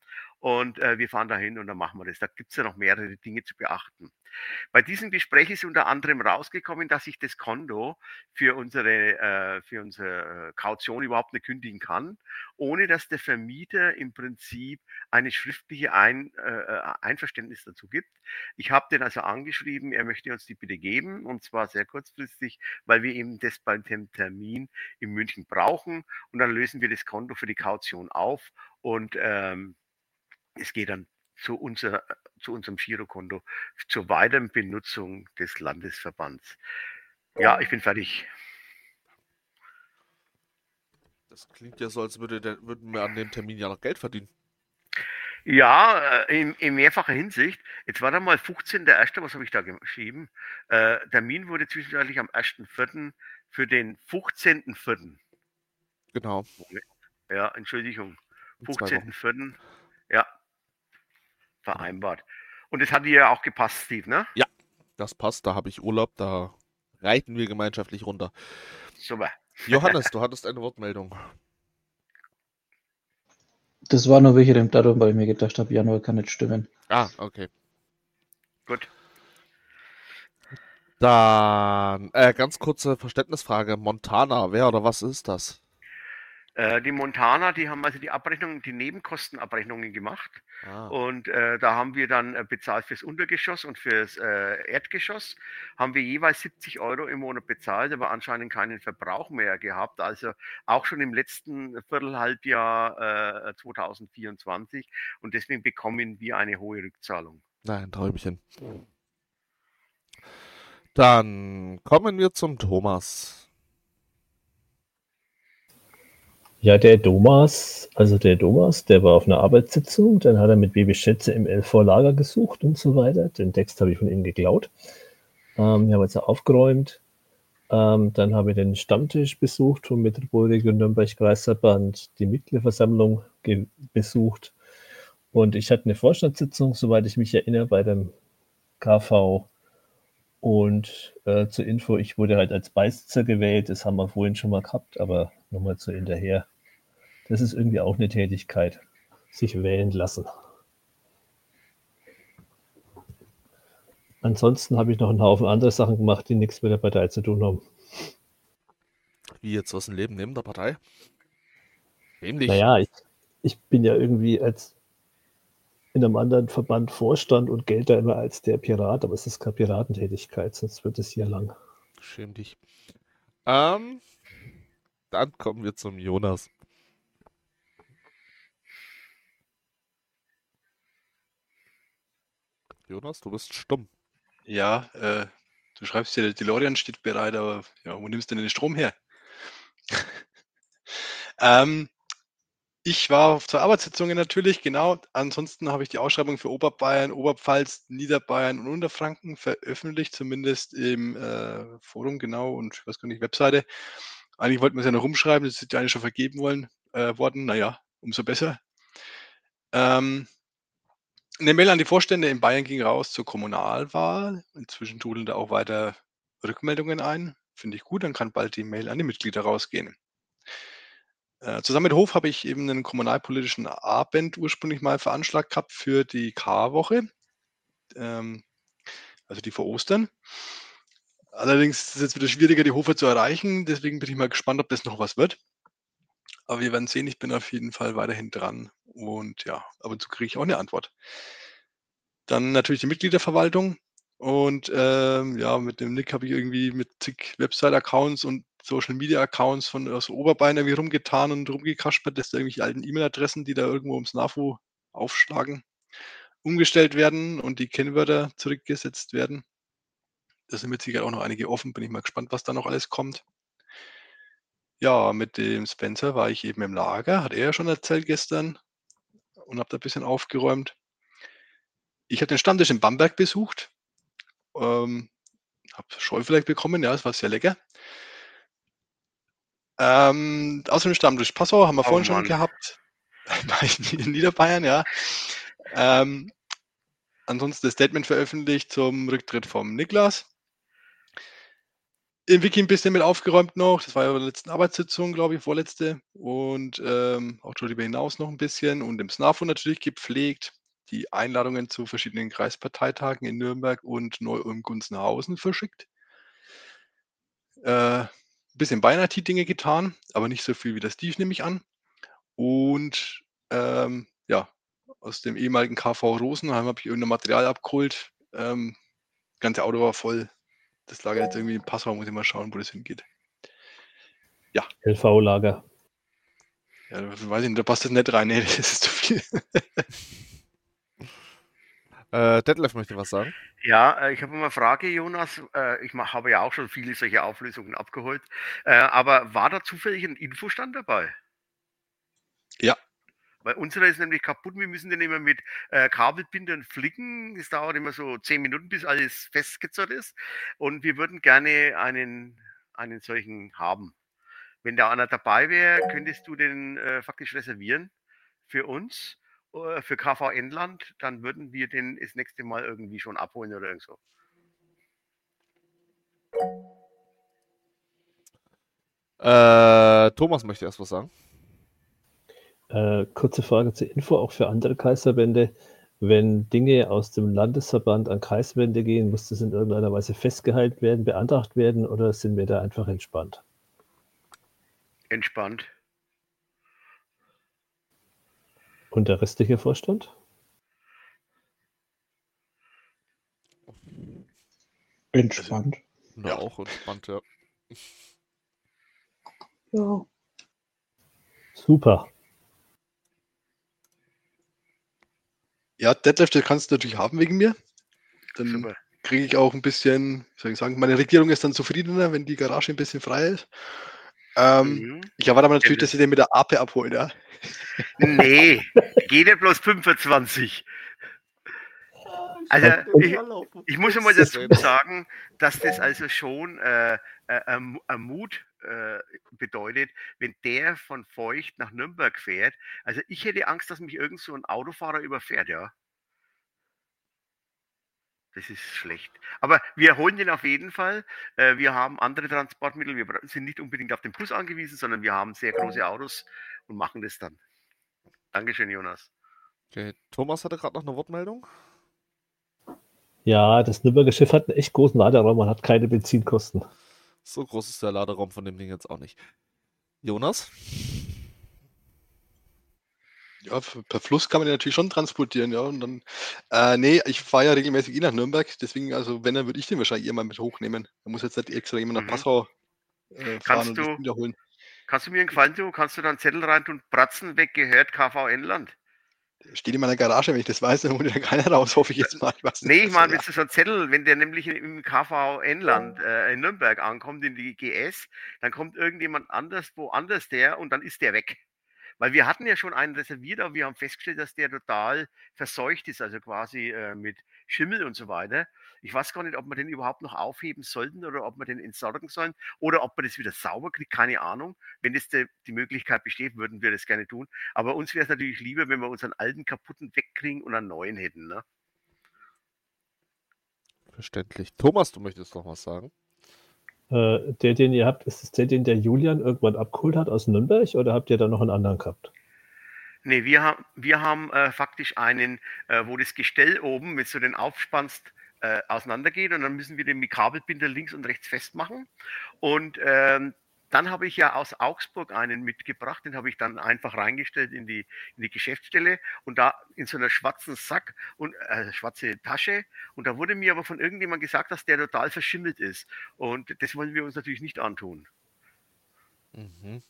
S2: und äh, wir fahren dahin und dann machen wir das. Da gibt es ja noch mehrere Dinge zu beachten. Bei diesem Gespräch ist unter anderem rausgekommen, dass ich das Konto für unsere, äh, für unsere Kaution überhaupt nicht kündigen kann, ohne dass der Vermieter im Prinzip eine schriftliche Ein, äh, Einverständnis dazu gibt. Ich habe den also angeschrieben, er möchte uns die bitte geben, und zwar sehr kurzfristig, weil wir eben das beim Termin in München brauchen, und dann lösen wir das Konto für die Kaution auf und ähm, es geht dann zu, unser, zu unserem Girokonto zur weiteren Benutzung des Landesverbands. Ja, ich bin fertig.
S1: Das klingt ja so, als würde der, würden wir an dem Termin ja noch Geld verdienen.
S2: Ja, äh, in, in mehrfacher Hinsicht. Jetzt war da mal fünfzehnter erster Was habe ich da geschrieben? Äh, Termin wurde zwischenzeitlich am ersten vierten für den fünfzehnten vierten
S1: Genau.
S2: Ja, Entschuldigung.
S1: In zwei
S2: fünfzehnten
S1: Wochen.
S2: vierten Ja, vereinbart. Und das hat dir ja auch gepasst, Steve, ne?
S1: Ja, das passt. Da habe ich Urlaub. Da reiten wir gemeinschaftlich runter.
S2: Super.
S1: Johannes, du hattest eine Wortmeldung.
S9: Das war nur wegen dem Datum, weil ich mir gedacht habe, Januar kann nicht stimmen.
S1: Ah, okay.
S2: Gut.
S1: Dann, äh, ganz kurze Verständnisfrage. Montana, wer oder was ist das?
S2: Äh, die Montana, die haben also die Abrechnung, die Nebenkostenabrechnungen gemacht.
S1: Ah,
S2: Und äh, da haben wir dann äh, bezahlt fürs Untergeschoss und fürs äh, Erdgeschoss. Haben wir jeweils siebzig Euro im Monat bezahlt, aber anscheinend keinen Verbrauch mehr gehabt. Also auch schon im letzten Viertelhalbjahr äh, zwanzig vierundzwanzig. Und deswegen bekommen wir eine hohe Rückzahlung.
S1: nein, Träumchen. Dann kommen wir zum Thomas.
S4: Ja, der Thomas, also der Thomas, der war auf einer Arbeitssitzung, dann hat er mit Baby Schätze im L V-Lager gesucht und so weiter. Den Text habe ich von ihm geklaut. Ähm, wir haben jetzt aufgeräumt. Ähm, dann habe ich den Stammtisch besucht vom Metropolregion Nürnberg-Kreisverband, die Mitgliederversammlung ge- besucht. Und ich hatte eine Vorstandssitzung, soweit ich mich erinnere, bei dem K V. Und äh, zur Info, ich wurde halt als Beisitzer gewählt. Das haben wir vorhin schon mal gehabt, aber nochmal zu hinterher. Das ist irgendwie auch eine Tätigkeit, sich wählen lassen. Ansonsten habe ich noch einen Haufen andere Sachen gemacht, die nichts mit der Partei zu tun haben.
S1: Wie jetzt was ein Leben neben der Partei? Wem nicht?
S4: Naja, ich, ich bin ja irgendwie als in einem anderen Verband Vorstand und gelte immer als der Pirat, aber es ist keine Piratentätigkeit, sonst wird es hier lang.
S1: Schäm dich. Ähm, dann kommen wir zum Jonas. Jonas, du bist stumm.
S3: Ja, äh, du schreibst ja, der DeLorean steht bereit, aber ja, wo nimmst du denn den Strom her? ähm, ich war auf zwei Arbeitssitzungen natürlich, genau. Ansonsten habe ich die Ausschreibung für Oberbayern, Oberpfalz, Niederbayern und Unterfranken veröffentlicht, zumindest im äh, Forum, genau, und ich weiß gar nicht, Webseite. Eigentlich wollten wir es ja noch rumschreiben, das ist ja eigentlich schon vergeben wollen, äh, worden. Naja, umso besser. Ähm, eine Mail an die Vorstände in Bayern ging raus zur Kommunalwahl. Inzwischen trudeln da auch weiter Rückmeldungen ein. Finde ich gut, dann kann bald die Mail an die Mitglieder rausgehen. Äh, zusammen mit Hof habe ich eben einen kommunalpolitischen Abend ursprünglich mal veranschlagt gehabt für die Karwoche, ähm, also die vor Ostern. Allerdings ist es jetzt wieder schwieriger, die Hofer zu erreichen, deswegen bin ich mal gespannt, ob das noch was wird. Aber wir werden sehen, ich bin auf jeden Fall weiterhin dran und ja, ab und zu kriege ich auch eine Antwort. Dann natürlich die Mitgliederverwaltung und ähm, ja, mit dem Nick habe ich irgendwie mit zig Website-Accounts und Social-Media-Accounts von aus Oberbayern irgendwie rumgetan und rumgekaspert, dass da irgendwelche alten E-Mail-Adressen, die da irgendwo ums NAFO aufschlagen, umgestellt werden und die Kennwörter zurückgesetzt werden. Da sind mit Sicherheit auch noch einige offen, bin ich mal gespannt, was da noch alles kommt. Ja, mit dem Spencer war ich eben im Lager, hat er ja schon erzählt gestern und habe da ein bisschen aufgeräumt. Ich habe den Stammtisch in Bamberg besucht, ähm, habe Scheufeleck bekommen, ja, es war sehr lecker. Ähm, außerdem Stammtisch Passau haben wir
S2: Oh
S3: vorhin schon
S2: Mann.
S3: gehabt, in Niederbayern, ja. Ähm, ansonsten das Statement veröffentlicht zum Rücktritt vom Niklas. im Wiki ein bisschen mit aufgeräumt noch. Das war ja bei der letzten Arbeitssitzung, glaube ich, vorletzte. Und ähm, auch darüber hinaus noch ein bisschen. Und im S N A F O natürlich gepflegt. Die Einladungen zu verschiedenen Kreisparteitagen in Nürnberg und Neu-Ulm-Gunzenhausen verschickt. Äh, ein bisschen bei I T-Dinge getan, aber nicht so viel wie der Steve, nehme ich an. Und ähm, ja, aus dem ehemaligen K V Rosenheim habe ich irgendein Material abgeholt. Ähm, das ganze Auto war voll. Das Lager jetzt irgendwie in Passau, muss ich mal schauen, wo das hingeht. Ja.
S4: L V-Lager.
S3: Ja, da weiß ich nicht, da passt das nicht rein. Nee, das ist zu viel.
S1: Äh, Detlef möchte was sagen.
S2: Ja, äh, ich habe eine Frage, Jonas. Äh, ich mach, habe ja auch schon viele solche Auflösungen abgeholt. Äh, aber war da zufällig ein Infostand dabei?
S3: Ja.
S2: Weil unserer ist nämlich kaputt. Wir müssen den immer mit äh, Kabelbindern flicken. Es dauert immer so zehn Minuten, bis alles festgezurrt ist. Und wir würden gerne einen, einen solchen haben. Wenn da einer dabei wäre, könntest du den äh, faktisch reservieren für uns, äh, für K V N-Land. Dann würden wir den das nächste Mal irgendwie schon abholen oder irgend so.
S1: Äh, Thomas möchte erst was sagen.
S4: Äh, kurze Frage zur Info, auch für andere Kreisverbände. Wenn Dinge aus dem Landesverband an Kreisverbände gehen, muss das in irgendeiner Weise festgehalten werden, beantragt werden oder sind wir da einfach entspannt?
S2: Entspannt.
S4: Und der restliche Vorstand?
S9: Entspannt.
S1: Ja, auch entspannt, ja.
S6: Ja.
S4: Super.
S3: Ja, Detlef, das kannst du natürlich haben wegen mir. Dann
S2: Super.
S3: kriege ich auch ein bisschen, wie soll ich sagen, meine Regierung ist dann zufriedener, wenn die Garage ein bisschen frei ist. Ähm,
S2: Mhm.
S3: Ich erwarte aber natürlich,
S2: Ja,
S3: dass sie den mit der A P abholen, ja.
S2: Nee, geht ja bloß fünfundzwanzig. Also ich, ich muss ja mal dazu sagen, dass das also schon äh, äh, ein ein Mut äh, bedeutet, wenn der von Feucht nach Nürnberg fährt. Also ich hätte Angst, dass mich irgend so ein Autofahrer überfährt, ja. Das ist schlecht. Aber wir holen den auf jeden Fall. Äh, wir haben andere Transportmittel. Wir bra- sind nicht unbedingt auf den Bus angewiesen, sondern wir haben sehr große Autos und machen das dann. Dankeschön, Jonas.
S1: Okay, Thomas hatte gerade noch eine Wortmeldung.
S4: Ja, das Nürnberger Schiff hat einen echt großen Laderaum und hat keine Benzinkosten.
S1: So groß ist der Laderaum von dem Ding jetzt auch nicht. Jonas?
S3: Ja, f- per Fluss kann man den natürlich schon transportieren, ja. Und dann, äh, nee, ich fahre ja regelmäßig eh nach Nürnberg, deswegen, also wenn, dann würde ich den wahrscheinlich immer mit hochnehmen. Da muss jetzt nicht extra jemand nach
S2: Mhm.
S3: Passau äh, fahren
S2: Kannst
S3: und das
S2: du,
S3: wiederholen.
S2: kannst du mir einen Gefallen tun? Kannst du da einen Zettel rein tun? Bratzen weg gehört K V N-Land.
S3: Steht in meiner Garage, wenn ich das weiß, dann holt ja keiner raus, hoffe ich jetzt mal. Ich weiß nicht,
S2: Nee, ich
S3: was
S2: meine,
S3: soll,
S2: willst du so einen Zettel, wenn der nämlich in- im K V N-Land äh, in Nürnberg ankommt, in die G S, dann kommt irgendjemand anders, woanders der und dann ist der weg. Weil wir hatten ja schon einen reserviert, aber wir haben festgestellt, dass der total verseucht ist, also quasi äh, mit Schimmel und so weiter. Ich weiß gar nicht, ob wir den überhaupt noch aufheben sollten oder ob wir den entsorgen sollen oder ob man das wieder sauber kriegt, keine Ahnung. Wenn das de, die Möglichkeit besteht, würden wir das gerne tun. Aber uns wäre es natürlich lieber, wenn wir unseren alten kaputten wegkriegen und einen neuen hätten. Ne?
S1: Verständlich. Thomas, du möchtest noch was sagen?
S4: Äh, der, den ihr habt, ist es der, den der Julian irgendwann abgeholt hat aus Nürnberg oder habt ihr da noch einen anderen gehabt?
S2: Nee, wir, ha wir haben äh, faktisch einen, äh, wo das Gestell oben mit so den Aufspannst äh, auseinandergeht und dann müssen wir den mit Kabelbinder links und rechts festmachen. Und ähm, dann habe ich ja aus Augsburg einen mitgebracht, den habe ich dann einfach reingestellt in die, in die Geschäftsstelle und da in so einer schwarzen Sack und äh, schwarze Tasche. Und da wurde mir aber von irgendjemandem gesagt, dass der total verschimmelt ist. Und das wollen wir uns natürlich nicht antun.
S1: Mhm.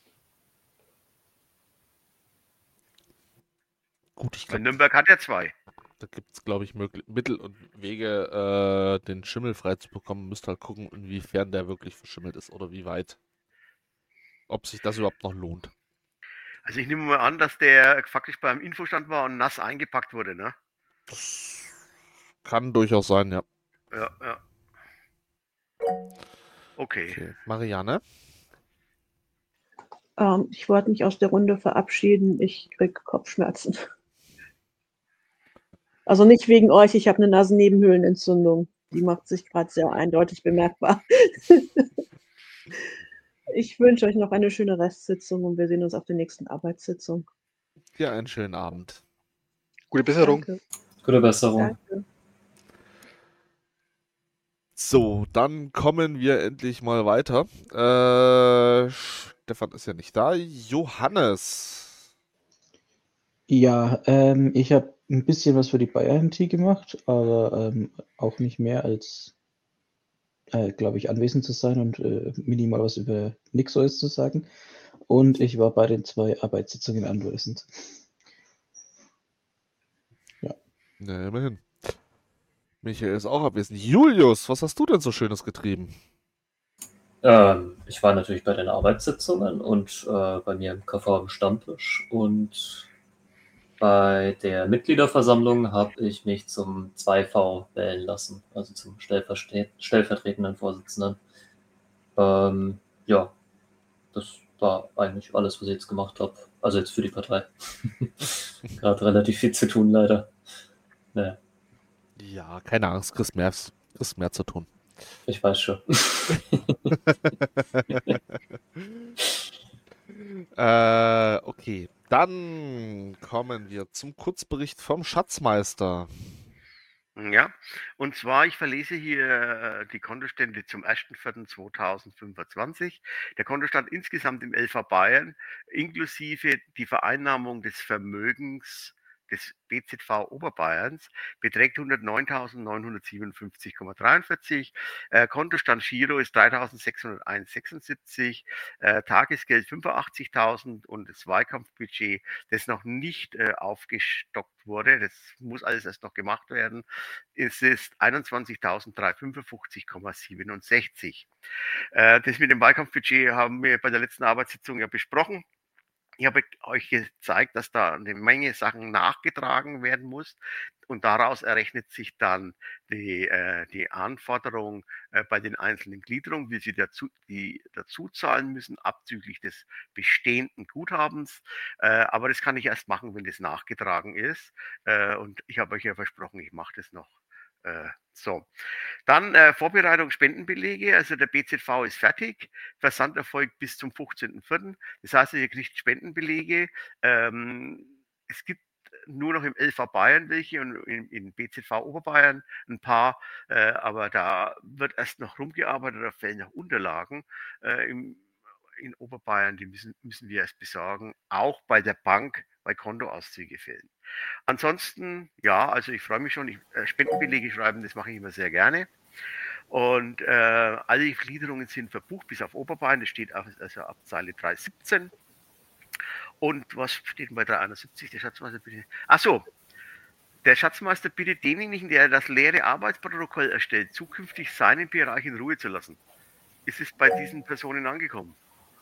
S1: Gut, ich
S2: Weil
S1: glaube,
S2: Nürnberg hat ja zwei.
S1: da gibt es, glaube ich, Mögl Mittel und Wege, äh, den Schimmel frei zu bekommen. Müsst halt gucken, inwiefern der wirklich verschimmelt ist oder wie weit. Ob sich das überhaupt noch lohnt.
S2: Also ich nehme mal an, dass der faktisch beim Infostand war und nass eingepackt wurde, ne?
S1: Das kann durchaus sein, ja.
S2: Ja, ja. Okay.
S1: Okay. Marianne?
S6: Ähm, ich wollte mich aus der Runde verabschieden. Ich krieg Kopfschmerzen. Also nicht wegen euch, ich habe eine Nasennebenhöhlenentzündung. Die macht sich gerade sehr eindeutig bemerkbar. Ich wünsche euch noch eine schöne Restsitzung und wir sehen uns auf der nächsten Arbeitssitzung.
S1: Dir einen schönen Abend.
S3: Gute Besserung.
S6: Danke.
S10: Gute Besserung.
S6: Danke.
S1: So, dann kommen wir endlich mal weiter. Äh, Stefan ist ja nicht da. Johannes.
S9: Ja, ähm, ich habe ein bisschen was für die Bayern T gemacht, aber ähm, auch nicht mehr als, äh, glaube ich, anwesend zu sein und äh, minimal was über NixOS zu sagen. Und ich war bei den zwei Arbeitssitzungen anwesend. Ja.
S1: Na, immerhin. Michael ist auch abwesend. Julius, was hast du denn so Schönes getrieben?
S10: Ähm, ich war natürlich bei den Arbeitssitzungen und äh, bei mir im K V am Stammtisch. Und bei der Mitgliederversammlung habe ich mich zum zwei V wählen lassen, also zum stellverste- stellvertretenden Vorsitzenden. Ähm, ja, das war eigentlich alles, was ich jetzt gemacht habe. Also jetzt für die Partei. Gerade relativ viel zu tun, leider. Naja,
S1: Ja, keine Angst, Chris mehr, Chris mehr zu tun.
S10: ich weiß schon.
S1: äh, okay, dann kommen wir zum Kurzbericht vom Schatzmeister.
S2: Ja, und zwar, ich verlese hier äh, die Kontostände zum ersten vierten zweitausendfünfundzwanzig. Der Kontostand insgesamt im L V Bayern, inklusive die Vereinnahmung des Vermögens des B Z V Oberbayerns, beträgt hundertneuntausendneunhundertsiebenundfünfzig Komma dreiundvierzig. Äh, Kontostand Giro ist dreitausendsechshunderteins Komma sechsundsiebzig. Äh, Tagesgeld fünfundachtzigtausend und das Wahlkampfbudget, das noch nicht äh, aufgestockt wurde, das muss alles erst noch gemacht werden, es ist einundzwanzigtausenddreihundertfünfundfünfzig Komma siebenundsechzig. Äh, das mit dem Wahlkampfbudget haben wir bei der letzten Arbeitssitzung ja besprochen. Ich habe euch gezeigt, dass da eine Menge Sachen nachgetragen werden muss und daraus errechnet sich dann die, äh, die Anforderung äh, bei den einzelnen Gliederungen, wie sie dazu, die dazu zahlen müssen, abzüglich des bestehenden Guthabens. Äh, aber das kann ich erst machen, wenn das nachgetragen ist. Äh, und ich habe euch ja versprochen, ich mache das noch. Äh, so. Dann äh, Vorbereitung Spendenbelege, also der B Z V ist fertig, Versand erfolgt bis zum fünfzehnten vierten Das heißt, ihr kriegt Spendenbelege. Ähm, es gibt nur noch im L V Bayern welche und in, in B Z V Oberbayern ein paar, äh, aber da wird erst noch rumgearbeitet, da fehlen noch Unterlagen. Äh, im, in Oberbayern, die müssen, müssen wir erst besorgen, auch bei der Bank, weil Kontoauszüge fehlen. Ansonsten, ja, also ich freue mich schon, ich, äh, Spendenbelege schreiben, das mache ich immer sehr gerne. Und äh, alle Gliederungen sind verbucht, bis auf Oberbayern, das steht auch, also ab Zeile dreihundertsiebzehn. Und was steht denn bei dreihundertsiebzig? Der Schatzmeister bitte. Achso, der Schatzmeister bittet denjenigen, der das leere Arbeitsprotokoll erstellt, zukünftig seinen Bereich in Ruhe zu lassen. Ist es bei diesen Personen angekommen?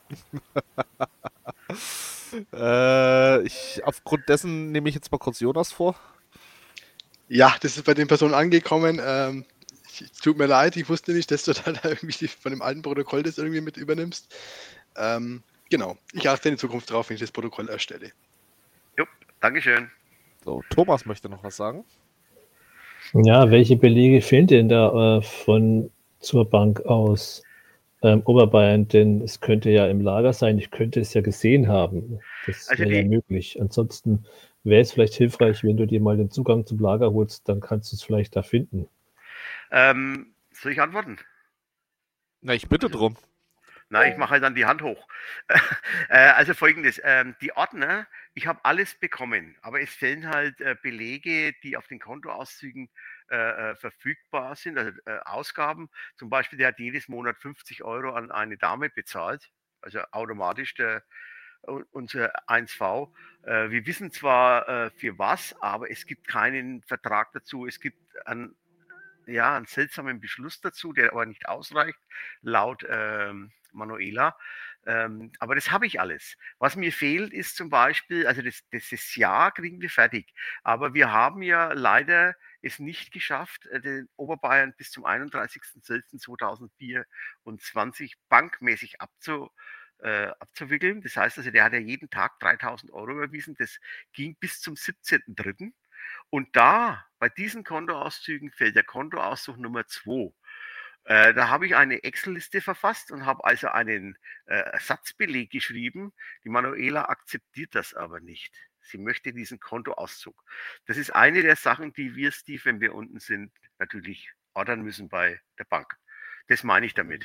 S1: äh, ich, aufgrund dessen nehme ich jetzt mal kurz Jonas vor.
S3: Ja, das ist bei den Personen angekommen. Ähm, ich, tut mir leid, ich wusste nicht, dass du da irgendwie von dem alten Protokoll das irgendwie mit übernimmst. Ähm, genau, ich achte in Zukunft drauf, wenn ich das Protokoll erstelle.
S2: Jupp, Dankeschön.
S1: So, Thomas möchte noch was sagen.
S4: Ja, welche Belege fehlen denn da äh, von zur Bank aus ähm, Oberbayern? Denn es könnte ja im Lager sein, ich könnte es ja gesehen haben. Das
S2: Also
S4: wäre ja
S2: die-
S4: möglich. Ansonsten wäre es vielleicht hilfreich, wenn du dir mal den Zugang zum Lager holst, dann kannst du es vielleicht da finden.
S2: Ähm, soll ich antworten?
S1: Na, ich bitte
S2: Also,
S1: drum.
S2: Na, ich mache halt dann die Hand hoch. äh, also folgendes, ähm, die Ordner, ich habe alles bekommen, aber es fehlen halt äh, Belege, die auf den Kontoauszügen äh, äh, verfügbar sind, also äh, Ausgaben. Zum Beispiel, der hat jedes Monat fünfzig Euro an eine Dame bezahlt, also automatisch der, unser eins V. Äh, wir wissen zwar äh, für was, aber es gibt keinen Vertrag dazu. Es gibt einen, ja, einen seltsamen Beschluss dazu, der aber nicht ausreicht, laut ähm, Manuela. Ähm, aber das habe ich alles. Was mir fehlt, ist zum Beispiel, also das, das Jahr kriegen wir fertig. Aber wir haben ja leider es nicht geschafft, den Oberbayern bis zum einunddreißigsten zwölften zweitausendvierundzwanzig bankmäßig abzu, äh, abzuwickeln. Das heißt also, der hat ja jeden Tag dreitausend Euro überwiesen. Das ging bis zum siebzehnten dritten Und da, bei diesen Kontoauszügen fällt der Kontoauszug Nummer zwei. Äh, da habe ich eine Excel-Liste verfasst und habe also einen äh, Ersatzbeleg geschrieben. Die Manuela akzeptiert das aber nicht. Sie möchte diesen Kontoauszug. Das ist eine der Sachen, die wir, Steve, wenn wir unten sind, natürlich ordern müssen bei der Bank. Das meine ich damit.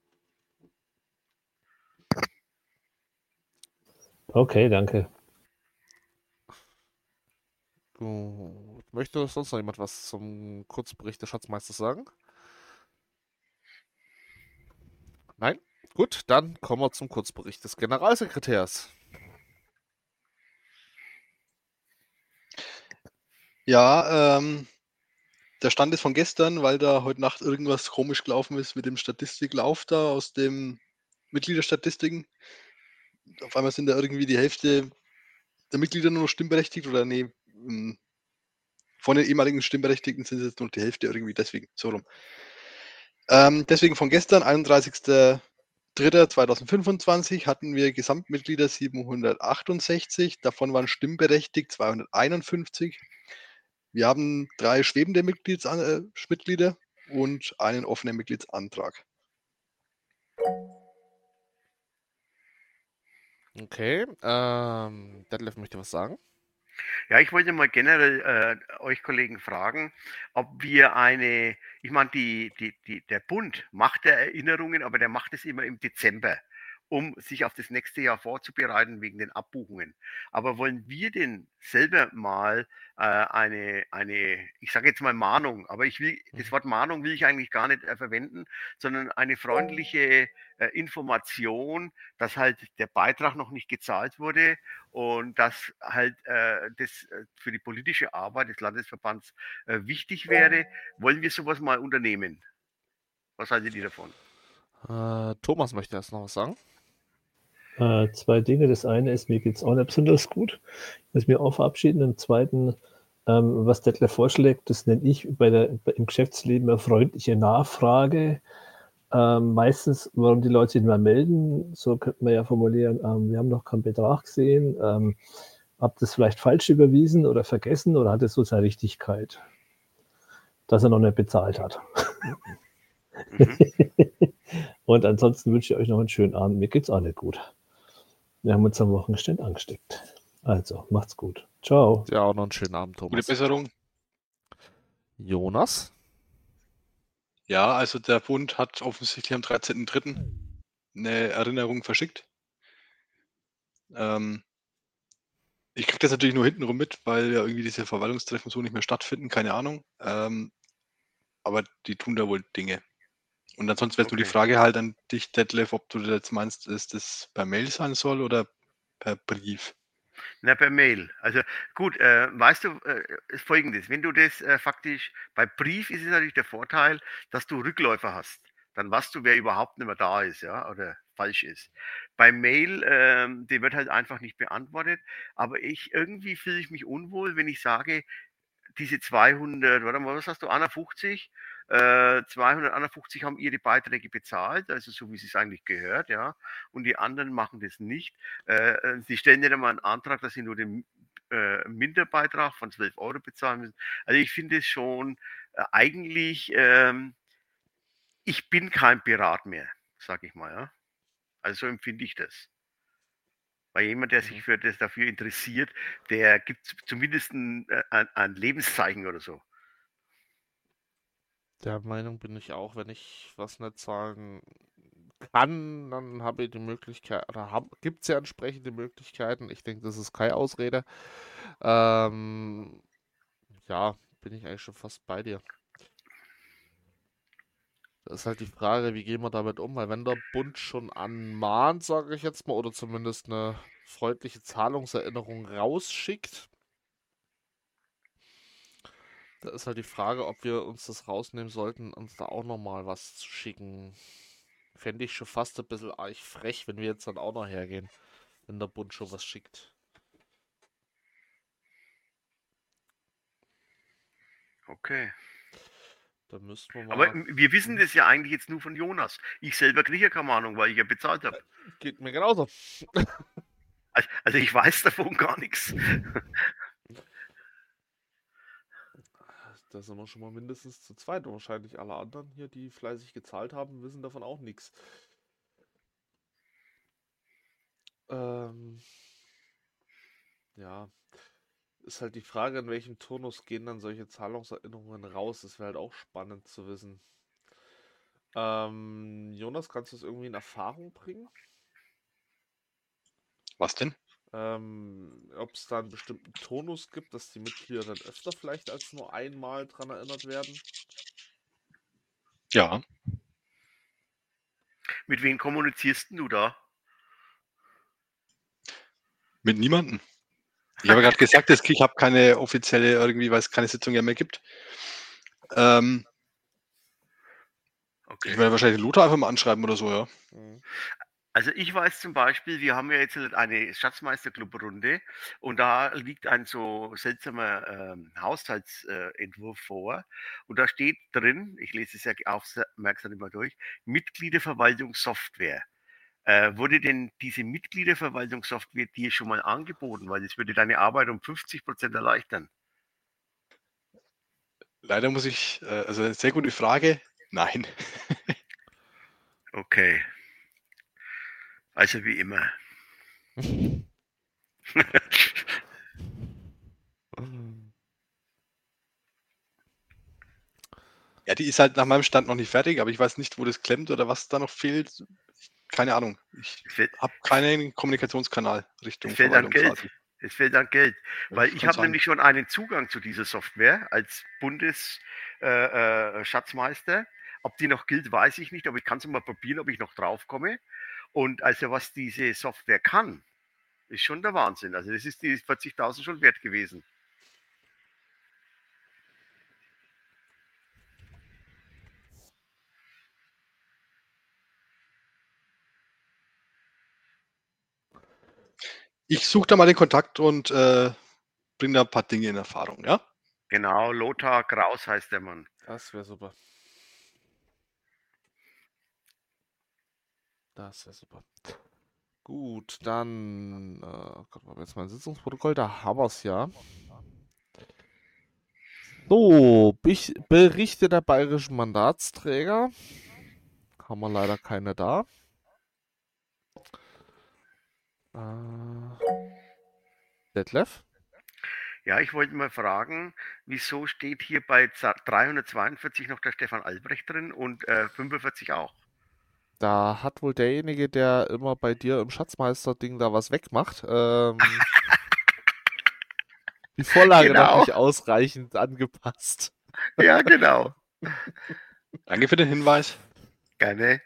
S4: Okay, danke.
S1: Gut. Möchte sonst noch jemand was zum Kurzbericht des Schatzmeisters sagen? Nein? Gut, dann kommen wir zum Kurzbericht des Generalsekretärs.
S3: Ja, ähm, der Stand ist von gestern, weil da heute Nacht irgendwas komisch gelaufen ist mit dem Statistiklauf da aus dem Mitgliederstatistiken. Auf einmal sind da irgendwie die Hälfte der Mitglieder nur noch stimmberechtigt oder nee, ähm, von den ehemaligen Stimmberechtigten sind es jetzt nur noch die Hälfte irgendwie, deswegen, so rum. Ähm, deswegen von gestern, einunddreißigster dritter zweitausendfünfundzwanzig, hatten wir Gesamtmitglieder siebenhundertachtundsechzig, davon waren stimmberechtigt zweihunderteinundfünfzig. Wir haben drei schwebende Mitglieds äh, Mitglieder und einen offenen Mitgliedsantrag.
S1: Okay, ähm, Detlef möchte was sagen.
S2: Ja, ich wollte mal generell äh, euch Kollegen fragen, ob wir eine, ich meine, die, die, die, der Bund macht ja Erinnerungen, aber der macht es immer im Dezember, um sich auf das nächste Jahr vorzubereiten wegen den Abbuchungen. Aber wollen wir denn selber mal äh, eine, eine, ich sage jetzt mal Mahnung, aber ich will, das Wort Mahnung will ich eigentlich gar nicht äh, verwenden, sondern eine freundliche äh, Information, dass halt der Beitrag noch nicht gezahlt wurde und dass halt äh, das äh, für die politische Arbeit des Landesverbands äh, wichtig wäre. Wollen wir sowas mal unternehmen? Was haltet ihr davon?
S1: Äh, Thomas möchte erst noch was sagen.
S4: Äh, zwei Dinge. Das eine ist, mir geht es auch nicht besonders gut. Ich muss mich auch verabschieden. Im zweiten, ähm, was Detlef vorschlägt, das nenne ich bei der, bei, im Geschäftsleben eine freundliche Nachfrage. Ähm, meistens, warum die Leute sich mal melden, so könnte man ja formulieren, ähm, wir haben noch keinen Betrag gesehen, ähm, habt ihr das vielleicht falsch überwiesen oder vergessen oder hat es so seine Richtigkeit, dass er noch nicht bezahlt hat. Mhm. Und ansonsten wünsche ich euch noch einen schönen Abend. Mir geht's auch nicht gut. Wir haben uns am Wochenende angesteckt. Also, macht's gut. Ciao.
S1: Ja, auch noch einen schönen Abend, Thomas.
S3: Gute Besserung.
S1: Jonas?
S3: Ja, also der Bund hat offensichtlich am dreizehnten dritten eine Erinnerung verschickt. Ähm, ich kriege das natürlich nur hintenrum mit, weil ja irgendwie diese Verwaltungstreffen so nicht mehr stattfinden, keine Ahnung. Ähm, aber die tun da wohl Dinge. Und ansonsten wäre okay. Nur die Frage halt an dich, Detlef, ob du jetzt meinst, dass das per Mail sein soll oder per Brief?
S2: Na, per Mail. Also gut, äh, weißt du, äh, ist folgendes, wenn du das äh, faktisch, bei Brief ist es natürlich der Vorteil, dass du Rückläufer hast. Dann weißt du, wer überhaupt nicht mehr da ist, ja, oder falsch ist. Bei Mail, ähm, die wird halt einfach nicht beantwortet, aber ich, irgendwie fühle ich mich unwohl, wenn ich sage, diese zweihundert, warte mal, was hast du, einundfünfzig? Äh, zweihunderteinundfünfzig haben ihre Beiträge bezahlt, also so wie es eigentlich gehört, ja, und die anderen machen das nicht. Äh, sie stellen ja dann mal einen Antrag, dass sie nur den äh, Minderbeitrag von zwölf Euro bezahlen müssen. Also ich finde es schon äh, eigentlich, ähm, ich bin kein Pirat mehr, sag ich mal, ja. Also so empfinde ich das. Weil jemand, der sich für das dafür interessiert, der gibt zumindest ein, ein, ein Lebenszeichen oder so.
S1: Der Meinung bin ich auch, wenn ich was nicht sagen kann, dann habe ich die Möglichkeit, oder gibt es ja entsprechende Möglichkeiten. Ich denke, das ist keine Ausrede. Ähm, ja, bin ich eigentlich schon fast bei dir. Das ist halt die Frage, wie gehen wir damit um, weil wenn der Bund schon anmahnt, sage ich jetzt mal, oder zumindest eine freundliche Zahlungserinnerung rausschickt, da ist halt die Frage, ob wir uns das rausnehmen sollten, uns da auch nochmal was zu schicken. Fände ich schon fast ein bisschen arg frech, wenn wir jetzt dann auch noch hergehen, wenn der Bund schon was schickt.
S2: Okay.
S1: Da müssten wir mal...
S2: Aber wir wissen das ja eigentlich jetzt nur von Jonas. Ich selber kriege ja keine Ahnung, weil ich ja bezahlt habe.
S1: Geht mir genauso.
S2: Also, also ich weiß davon gar nichts.
S1: Da sind wir schon mal mindestens zu zweit. Und wahrscheinlich alle anderen hier, die fleißig gezahlt haben, wissen davon auch nichts. Ähm, ja, ist halt die Frage, in welchem Turnus gehen dann solche Zahlungserinnerungen raus. Das wäre halt auch spannend zu wissen. Ähm, Jonas, kannst du es irgendwie in Erfahrung bringen?
S3: Was denn?
S1: Ähm, ob es da einen bestimmten Tonus gibt, dass die Mitglieder dann öfter vielleicht als nur einmal dran erinnert werden?
S3: Ja.
S2: Mit wem kommunizierst denn du da?
S3: Mit niemandem. Ich habe gerade gesagt, dass ich habe keine offizielle irgendwie, weil es keine Sitzung ja mehr gibt. Ähm,
S2: Okay.
S3: Ich werde wahrscheinlich Lothar einfach mal anschreiben oder so, ja.
S1: Mhm.
S2: Also ich weiß zum Beispiel, wir haben ja jetzt eine Schatzmeister-Club-Runde und da liegt ein so seltsamer ähm, Haushaltsentwurf vor und da steht drin, ich lese es ja aufmerksam immer durch, Mitgliederverwaltungssoftware. Äh, wurde denn diese Mitgliederverwaltungssoftware dir schon mal angeboten? Weil das würde deine Arbeit um fünfzig Prozent erleichtern.
S3: Leider muss ich, äh, also eine sehr gute Frage, nein.
S2: Okay. Also wie immer.
S3: Ja, die ist halt nach meinem Stand noch nicht fertig, aber ich weiß nicht, wo das klemmt oder was da noch fehlt. Keine Ahnung. Ich habe keinen Kommunikationskanal Richtung
S2: Es fehlt an Geld.
S3: Verwaltungsrat.
S2: Es fehlt an Geld. Weil
S3: Das
S2: ich
S3: kann
S2: habe
S3: sein.
S2: nämlich schon einen Zugang zu dieser Software als Bundesschatzmeister. Äh, äh, ob die noch gilt, weiß ich nicht, aber ich kann es mal probieren, ob ich noch drauf komme. Und also was diese Software kann, ist schon der Wahnsinn. Also das ist die vierzigtausend schon wert gewesen.
S3: Ich suche da mal den Kontakt und äh, bringe da ein paar Dinge in Erfahrung, ja?
S2: Genau, Lothar Kraus heißt der Mann.
S1: Das wäre super. Das wäre super. Gut, dann äh, Gott, war jetzt mein Sitzungsprotokoll, da haben wir es ja. So, Bich- Berichte der bayerischen Mandatsträger. Haben wir leider keine da. Äh, Detlef?
S2: Ja, ich wollte mal fragen, wieso steht hier bei dreihundertzweiundvierzig noch der Stefan Albrecht drin und äh, fünfundvierzig auch?
S1: Da hat wohl derjenige, der immer bei dir im Schatzmeister-Ding da was wegmacht, ähm, die Vorlage noch
S2: Genau.
S1: nicht ausreichend angepasst.
S2: Ja, genau.
S3: Danke für den Hinweis.
S2: Gerne.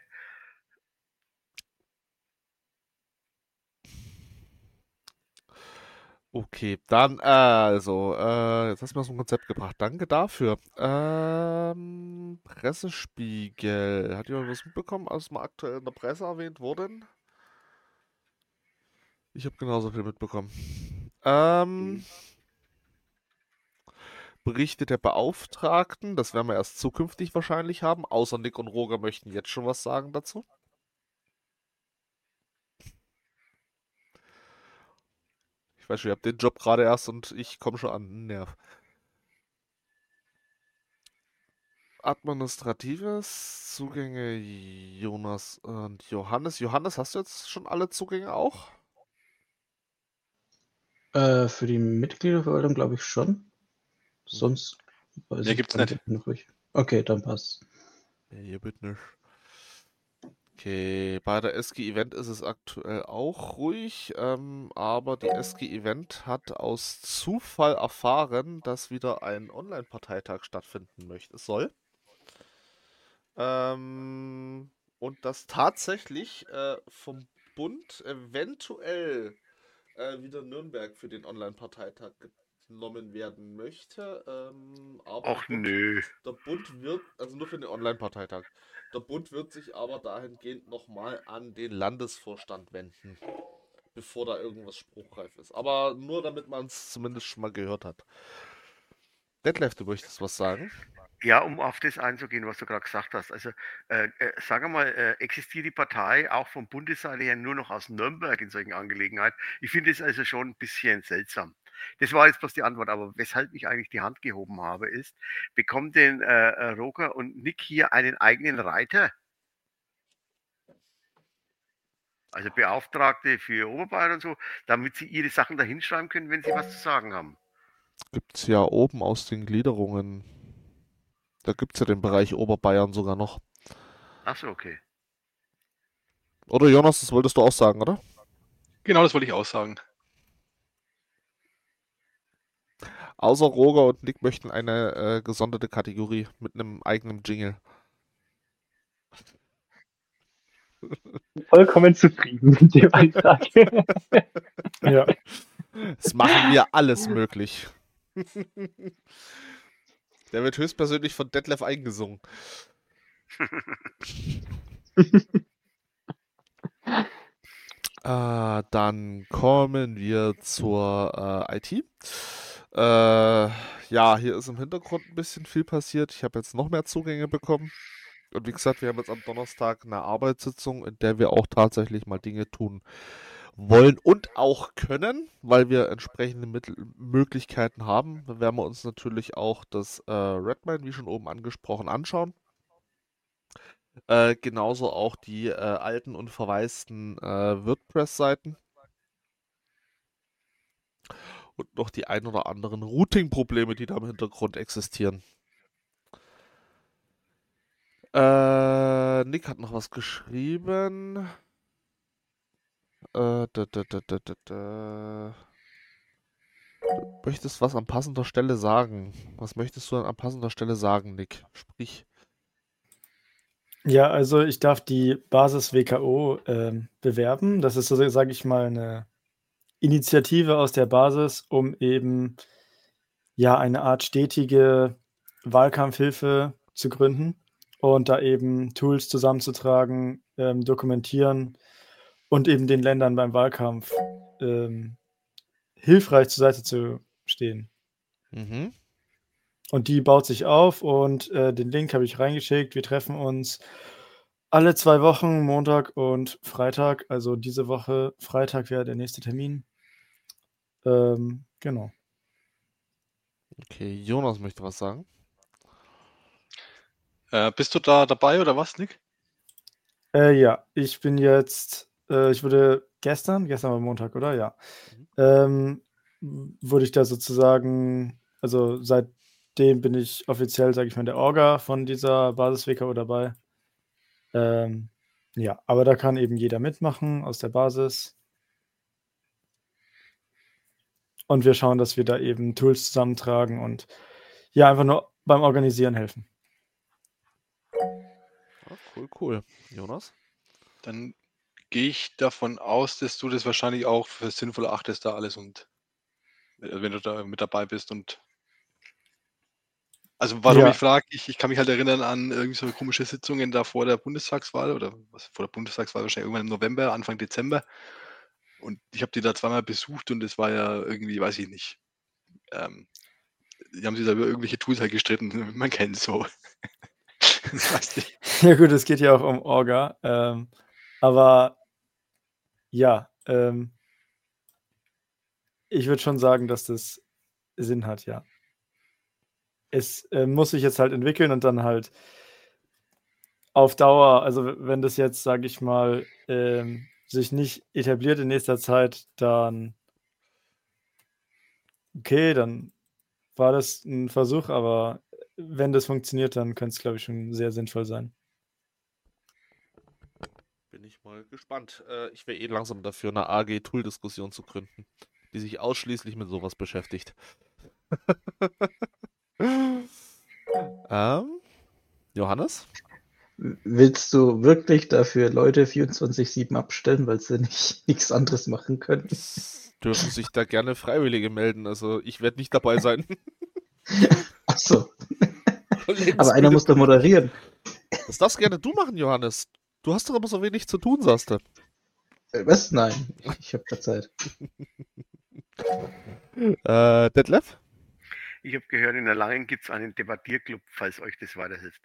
S1: Okay, dann, äh, also, äh, jetzt hast du mir so ein Konzept gebracht. Danke dafür. Ähm, Pressespiegel. Hat jemand was mitbekommen, als mal aktuell in der Presse erwähnt wurden? Ich habe genauso viel mitbekommen. Ähm, Berichte der Beauftragten, das werden wir erst zukünftig wahrscheinlich haben, außer Nick und Roger möchten jetzt schon was sagen dazu. Ich weiß schon, ihr habt den Job gerade erst und ich komme schon an den Nerv. Administratives, Zugänge Jonas und Johannes. Johannes, hast du jetzt schon alle Zugänge auch?
S9: Äh, für die Mitgliederverwaltung glaube ich schon. Sonst weiß
S3: Nee,
S9: ich
S3: gibt's
S9: gar
S3: nicht.
S9: Noch nicht. Okay, dann passt.
S1: Ja, hier bitte nicht. Okay, bei der S G Event ist es aktuell auch ruhig, ähm, aber die S G Event hat aus Zufall erfahren, dass wieder ein Online-Parteitag stattfinden möchte, soll. Ähm, und dass tatsächlich äh, vom Bund eventuell äh, wieder Nürnberg für den Online-Parteitag genommen werden möchte. Ähm, aber
S2: Och
S1: der Bund,
S2: nö.
S1: der Bund wird, also nur für den Online-Parteitag, der Bund wird sich aber dahingehend nochmal an den Landesvorstand wenden, bevor da irgendwas spruchreif ist. Aber nur damit man es zumindest schon mal gehört hat. Detlef, du möchtest was sagen?
S2: Ja, um auf das einzugehen, was du gerade gesagt hast. Also, äh, äh, sag mal, äh, existiert die Partei auch von Bundesseite her nur noch aus Nürnberg in solchen Angelegenheiten? Ich finde es also schon ein bisschen seltsam. das war jetzt bloß die Antwort, aber weshalb ich eigentlich die Hand gehoben habe, ist, bekommt denn äh, Roger und Nick hier einen eigenen Reiter? Also Beauftragte für Oberbayern und so, damit sie ihre Sachen da hinschreiben können, wenn sie was zu sagen haben.
S1: Gibt es ja oben aus den Gliederungen. Da gibt es ja den Bereich Oberbayern sogar noch.
S2: Ach so, okay.
S1: Oder Jonas, das wolltest du auch sagen, oder?
S3: Genau, das wollte ich auch sagen.
S1: Außer Roger und Nick möchten eine äh, gesonderte Kategorie mit einem eigenen Jingle.
S7: Vollkommen zufrieden mit dem Einsage.
S8: Ja.
S1: Das machen wir alles möglich. Der wird höchstpersönlich von Detlef eingesungen. äh, dann kommen wir zur äh, I T. Äh, ja, hier ist im Hintergrund ein bisschen viel passiert. Ich habe jetzt noch mehr Zugänge bekommen. Und wie gesagt, wir haben jetzt am Donnerstag eine Arbeitssitzung, in der wir auch tatsächlich mal Dinge tun wollen und auch können, weil wir entsprechende Mittel Möglichkeiten haben. Dann werden wir uns natürlich auch das äh, Redmine, wie schon oben angesprochen, anschauen. Äh, genauso auch die äh, alten und verwaisten äh, WordPress-Seiten. Und noch die ein oder anderen Routing-Probleme, die da im Hintergrund existieren. Äh, Nick hat noch was geschrieben. Äh, da, da, da, da, da, da. Du möchtest was an passender Stelle sagen. Was möchtest du an passender Stelle sagen, Nick? Sprich.
S8: Ja, also ich darf die Basis-W K O ähm, bewerben. Das ist so, sage ich mal, eine Initiative aus der Basis, um eben ja eine Art stetige Wahlkampfhilfe zu gründen und da eben Tools zusammenzutragen, ähm, dokumentieren und eben den Ländern beim Wahlkampf ähm, hilfreich zur Seite zu stehen.
S1: Mhm.
S8: Und die baut sich auf und äh, den Link habe ich reingeschickt. Wir treffen uns alle zwei Wochen, Montag und Freitag. Also diese Woche, Freitag wäre der nächste Termin. Ähm, genau.
S1: Okay, Jonas möchte was sagen.
S3: Äh, bist du da dabei oder was, Nick?
S8: Äh, ja, ich bin jetzt, äh, ich wurde gestern, gestern war Montag, oder? Ja.
S1: Mhm.
S8: Ähm, wurde ich da sozusagen, also seitdem bin ich offiziell, sage ich mal, der Orga von dieser Basis-W K O dabei. Ähm, ja, aber da kann eben jeder mitmachen aus der Basis. Und wir schauen, dass wir da eben Tools zusammentragen und ja, einfach nur beim Organisieren helfen.
S1: Ja, cool, cool. Jonas?
S3: Dann gehe ich davon aus, dass du das wahrscheinlich auch für sinnvoll erachtest, da alles und äh, wenn du da mit dabei bist und also warum
S8: Ja.
S3: ich frage, ich, ich kann mich halt erinnern an irgendwie so komische Sitzungen da vor der Bundestagswahl oder was vor der Bundestagswahl wahrscheinlich irgendwann im November, Anfang Dezember. Und ich habe die da zweimal besucht und es war ja irgendwie, weiß ich nicht. Ähm, die haben sich da über irgendwelche Tools halt gestritten. Man kennt es so. Weiß nicht.
S8: Ja gut, es geht ja auch um Orga. Ähm, aber ja, ähm, ich würde schon sagen, dass das Sinn hat, ja. Es äh, muss sich jetzt halt entwickeln und dann halt auf Dauer, also w- wenn das jetzt, sage ich mal, ähm, sich nicht etabliert in nächster Zeit, dann okay, dann war das ein Versuch, aber wenn das funktioniert, dann könnte es, glaube ich, schon sehr sinnvoll sein.
S1: Bin ich mal gespannt. Äh, ich wäre eh langsam dafür, eine A G-Tool-Diskussion zu gründen, die sich ausschließlich mit sowas beschäftigt. ähm, Johannes?
S9: Willst du wirklich dafür Leute vierundzwanzig sieben abstellen, weil sie nicht nichts anderes machen können?
S1: Es dürfen sich da gerne Freiwillige melden. Also ich werde nicht dabei sein.
S9: Ach so. Aber einer muss da moderieren.
S1: Das darfst gerne du machen, Johannes. Du hast doch immer so wenig zu tun, sagst du.
S9: Äh, Was? Nein, ich, ich habe keine Zeit.
S1: Äh, Detlef?
S2: Ich habe gehört, in Erlangen gibt es einen Debattierclub, falls euch das weiterhilft.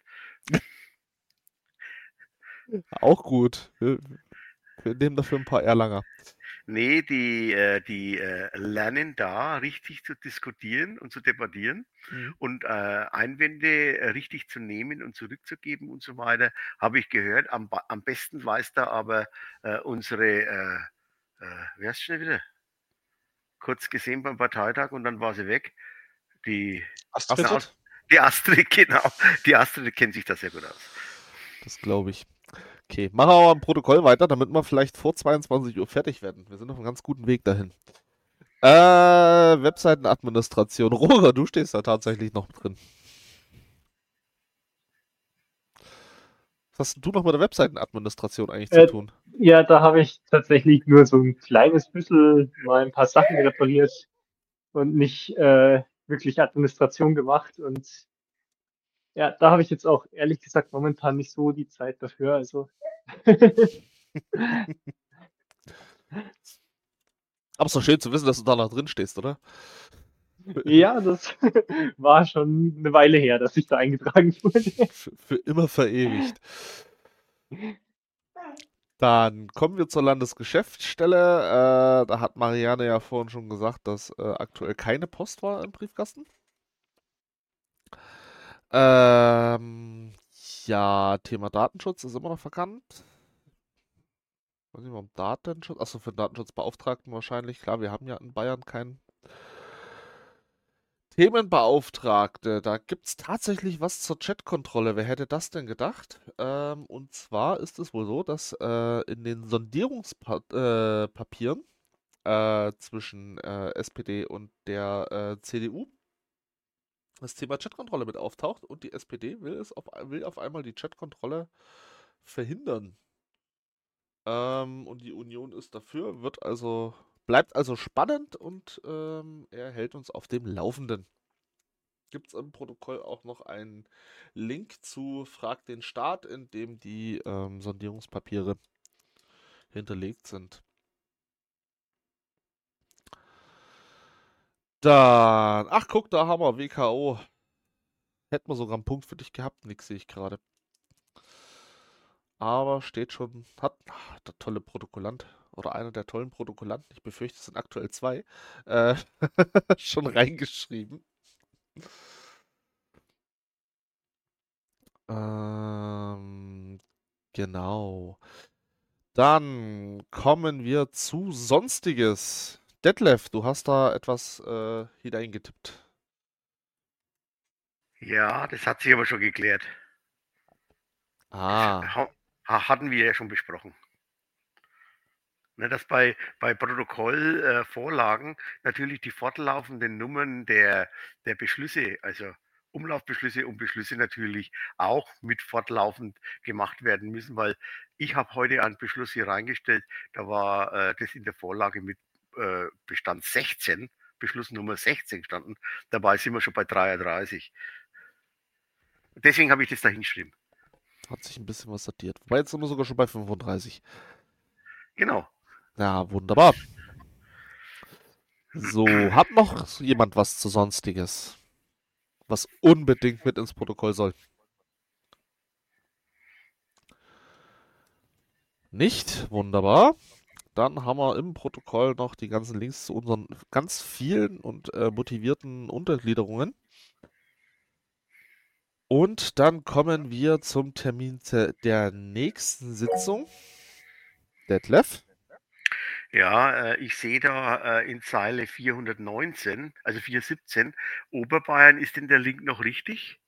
S1: Auch gut. Wir, wir nehmen dafür ein paar Erlanger.
S2: Nee, die, äh, die äh, lernen da richtig zu diskutieren und zu debattieren
S1: Mhm.
S2: und äh, Einwände äh, richtig zu nehmen und zurückzugeben und so weiter, habe ich gehört. Am, ba- am besten weiß da aber äh, unsere, äh, äh, wer ist schon wieder? Kurz gesehen beim Parteitag und dann war sie weg. Die,
S3: Astrid?
S2: na, Ast- die Astrid, genau. Die Astrid kennt sich da sehr gut aus.
S1: Das glaube ich. Okay, machen wir aber im Protokoll weiter, damit wir vielleicht vor zweiundzwanzig Uhr fertig werden. Wir sind auf einem ganz guten Weg dahin. Äh, Webseitenadministration. Roger, du stehst da tatsächlich noch drin. Was hast du noch mit der Webseitenadministration eigentlich zu
S7: Äh,
S1: tun?
S7: ja, da habe ich tatsächlich nur so ein kleines bisschen mal ein paar Sachen repariert und nicht äh, wirklich Administration gemacht. Und ja, da habe ich jetzt auch ehrlich gesagt momentan nicht so die Zeit dafür. Also
S1: Aber es ist doch schön zu wissen, dass du da noch drin stehst, oder?
S7: ja, das war schon eine Weile her, dass ich da eingetragen wurde.
S1: Für, für immer verewigt. Dann kommen wir zur Landesgeschäftsstelle. Äh, da hat Marianne ja vorhin schon gesagt, dass äh, aktuell keine Post war im Briefkasten. Ähm, ja, Thema Datenschutz ist immer noch verkannt. Weiß nicht, warum Datenschutz? Achso, für den Datenschutzbeauftragten wahrscheinlich. Klar, wir haben ja in Bayern keinen Themenbeauftragte. Da gibt es tatsächlich was zur Chatkontrolle. Wer hätte das denn gedacht? Ähm, und zwar ist es wohl so, dass äh, in den Sondierungspapieren äh, zwischen äh, S P D und der äh, C D U das Thema Chatkontrolle mit auftaucht und die S P D will es auf, will auf einmal die Chatkontrolle verhindern. Ähm, und die Union ist dafür, wird also, bleibt also spannend und ähm, er hält uns auf dem Laufenden. Gibt es im Protokoll auch noch einen Link zu Frag den Staat, in dem die ähm, Sondierungspapiere hinterlegt sind. Dann, ach guck, da haben wir W K O. Hätten wir sogar einen Punkt für dich gehabt, nix sehe ich gerade. Aber steht schon, hat ach, der tolle Protokollant oder einer der tollen Protokollanten, ich befürchte, es sind aktuell zwei, äh, schon reingeschrieben. Ähm, genau. Dann kommen wir zu Sonstiges. Detlef, du hast da etwas äh, hineingetippt.
S2: Ja, das hat sich aber schon geklärt.
S1: Ah,
S2: Ha- ha- Hatten wir ja schon besprochen. Ne, dass bei, bei Protokollvorlagen natürlich die fortlaufenden Nummern der, der Beschlüsse, also Umlaufbeschlüsse und Beschlüsse natürlich auch mit fortlaufend gemacht werden müssen, weil ich habe heute einen Beschluss hier reingestellt, da war äh, das in der Vorlage mit äh, Bestand sechzehn, Beschlussnummer sechzehn gestanden, dabei sind wir schon bei dreiunddreißig. Deswegen habe ich das da hingeschrieben.
S1: hat sich ein bisschen was sortiert. Wobei, jetzt sind wir sogar schon bei fünfunddreißig.
S2: Genau.
S1: Ja, wunderbar. So, hat noch jemand was zu Sonstiges, was unbedingt mit ins Protokoll soll? Nicht? Wunderbar. Dann haben wir im Protokoll noch die ganzen Links zu unseren ganz vielen und äh, motivierten Untergliederungen. Und dann kommen wir zum Termin te- der nächsten Sitzung. Detlef?
S2: Ja, äh, ich sehe da äh, in Zeile vierhundertneunzehn, also vierhundertsiebzehn, Oberbayern, ist denn der Link noch richtig?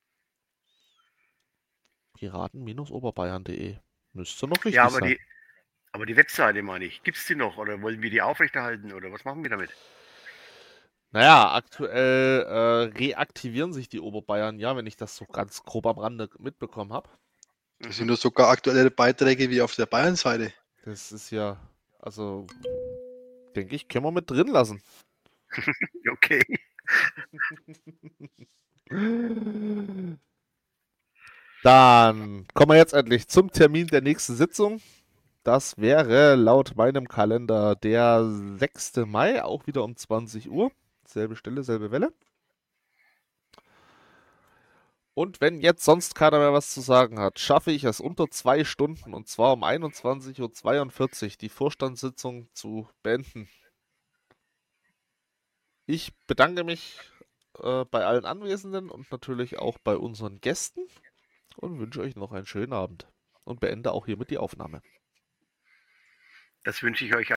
S1: Piraten-oberbayern punkt de. Müsste noch richtig
S2: Ja, aber
S1: sein.
S2: die, aber die Webseite meine ich, gibt es die noch oder wollen wir die aufrechterhalten oder was machen wir damit?
S1: Naja, aktuell äh, reaktivieren sich die Oberbayern, ja, wenn ich das so ganz grob am Rande mitbekommen habe.
S3: Das sind doch sogar aktuelle Beiträge wie auf der Bayern-Seite.
S1: Das ist ja, also, denke ich, können wir mit drin lassen.
S2: Okay.
S1: Dann kommen wir jetzt endlich zum Termin der nächsten Sitzung. Das wäre laut meinem Kalender der sechste Mai, auch wieder um zwanzig Uhr. Selbe Stelle, selbe Welle. Und wenn jetzt sonst keiner mehr was zu sagen hat, schaffe ich es unter zwei Stunden, und zwar um einundzwanzig Uhr zweiundvierzig, die Vorstandssitzung zu beenden. Ich bedanke mich äh, bei allen Anwesenden und natürlich auch bei unseren Gästen und wünsche euch noch einen schönen Abend und beende auch hiermit die Aufnahme.
S2: Das wünsche ich euch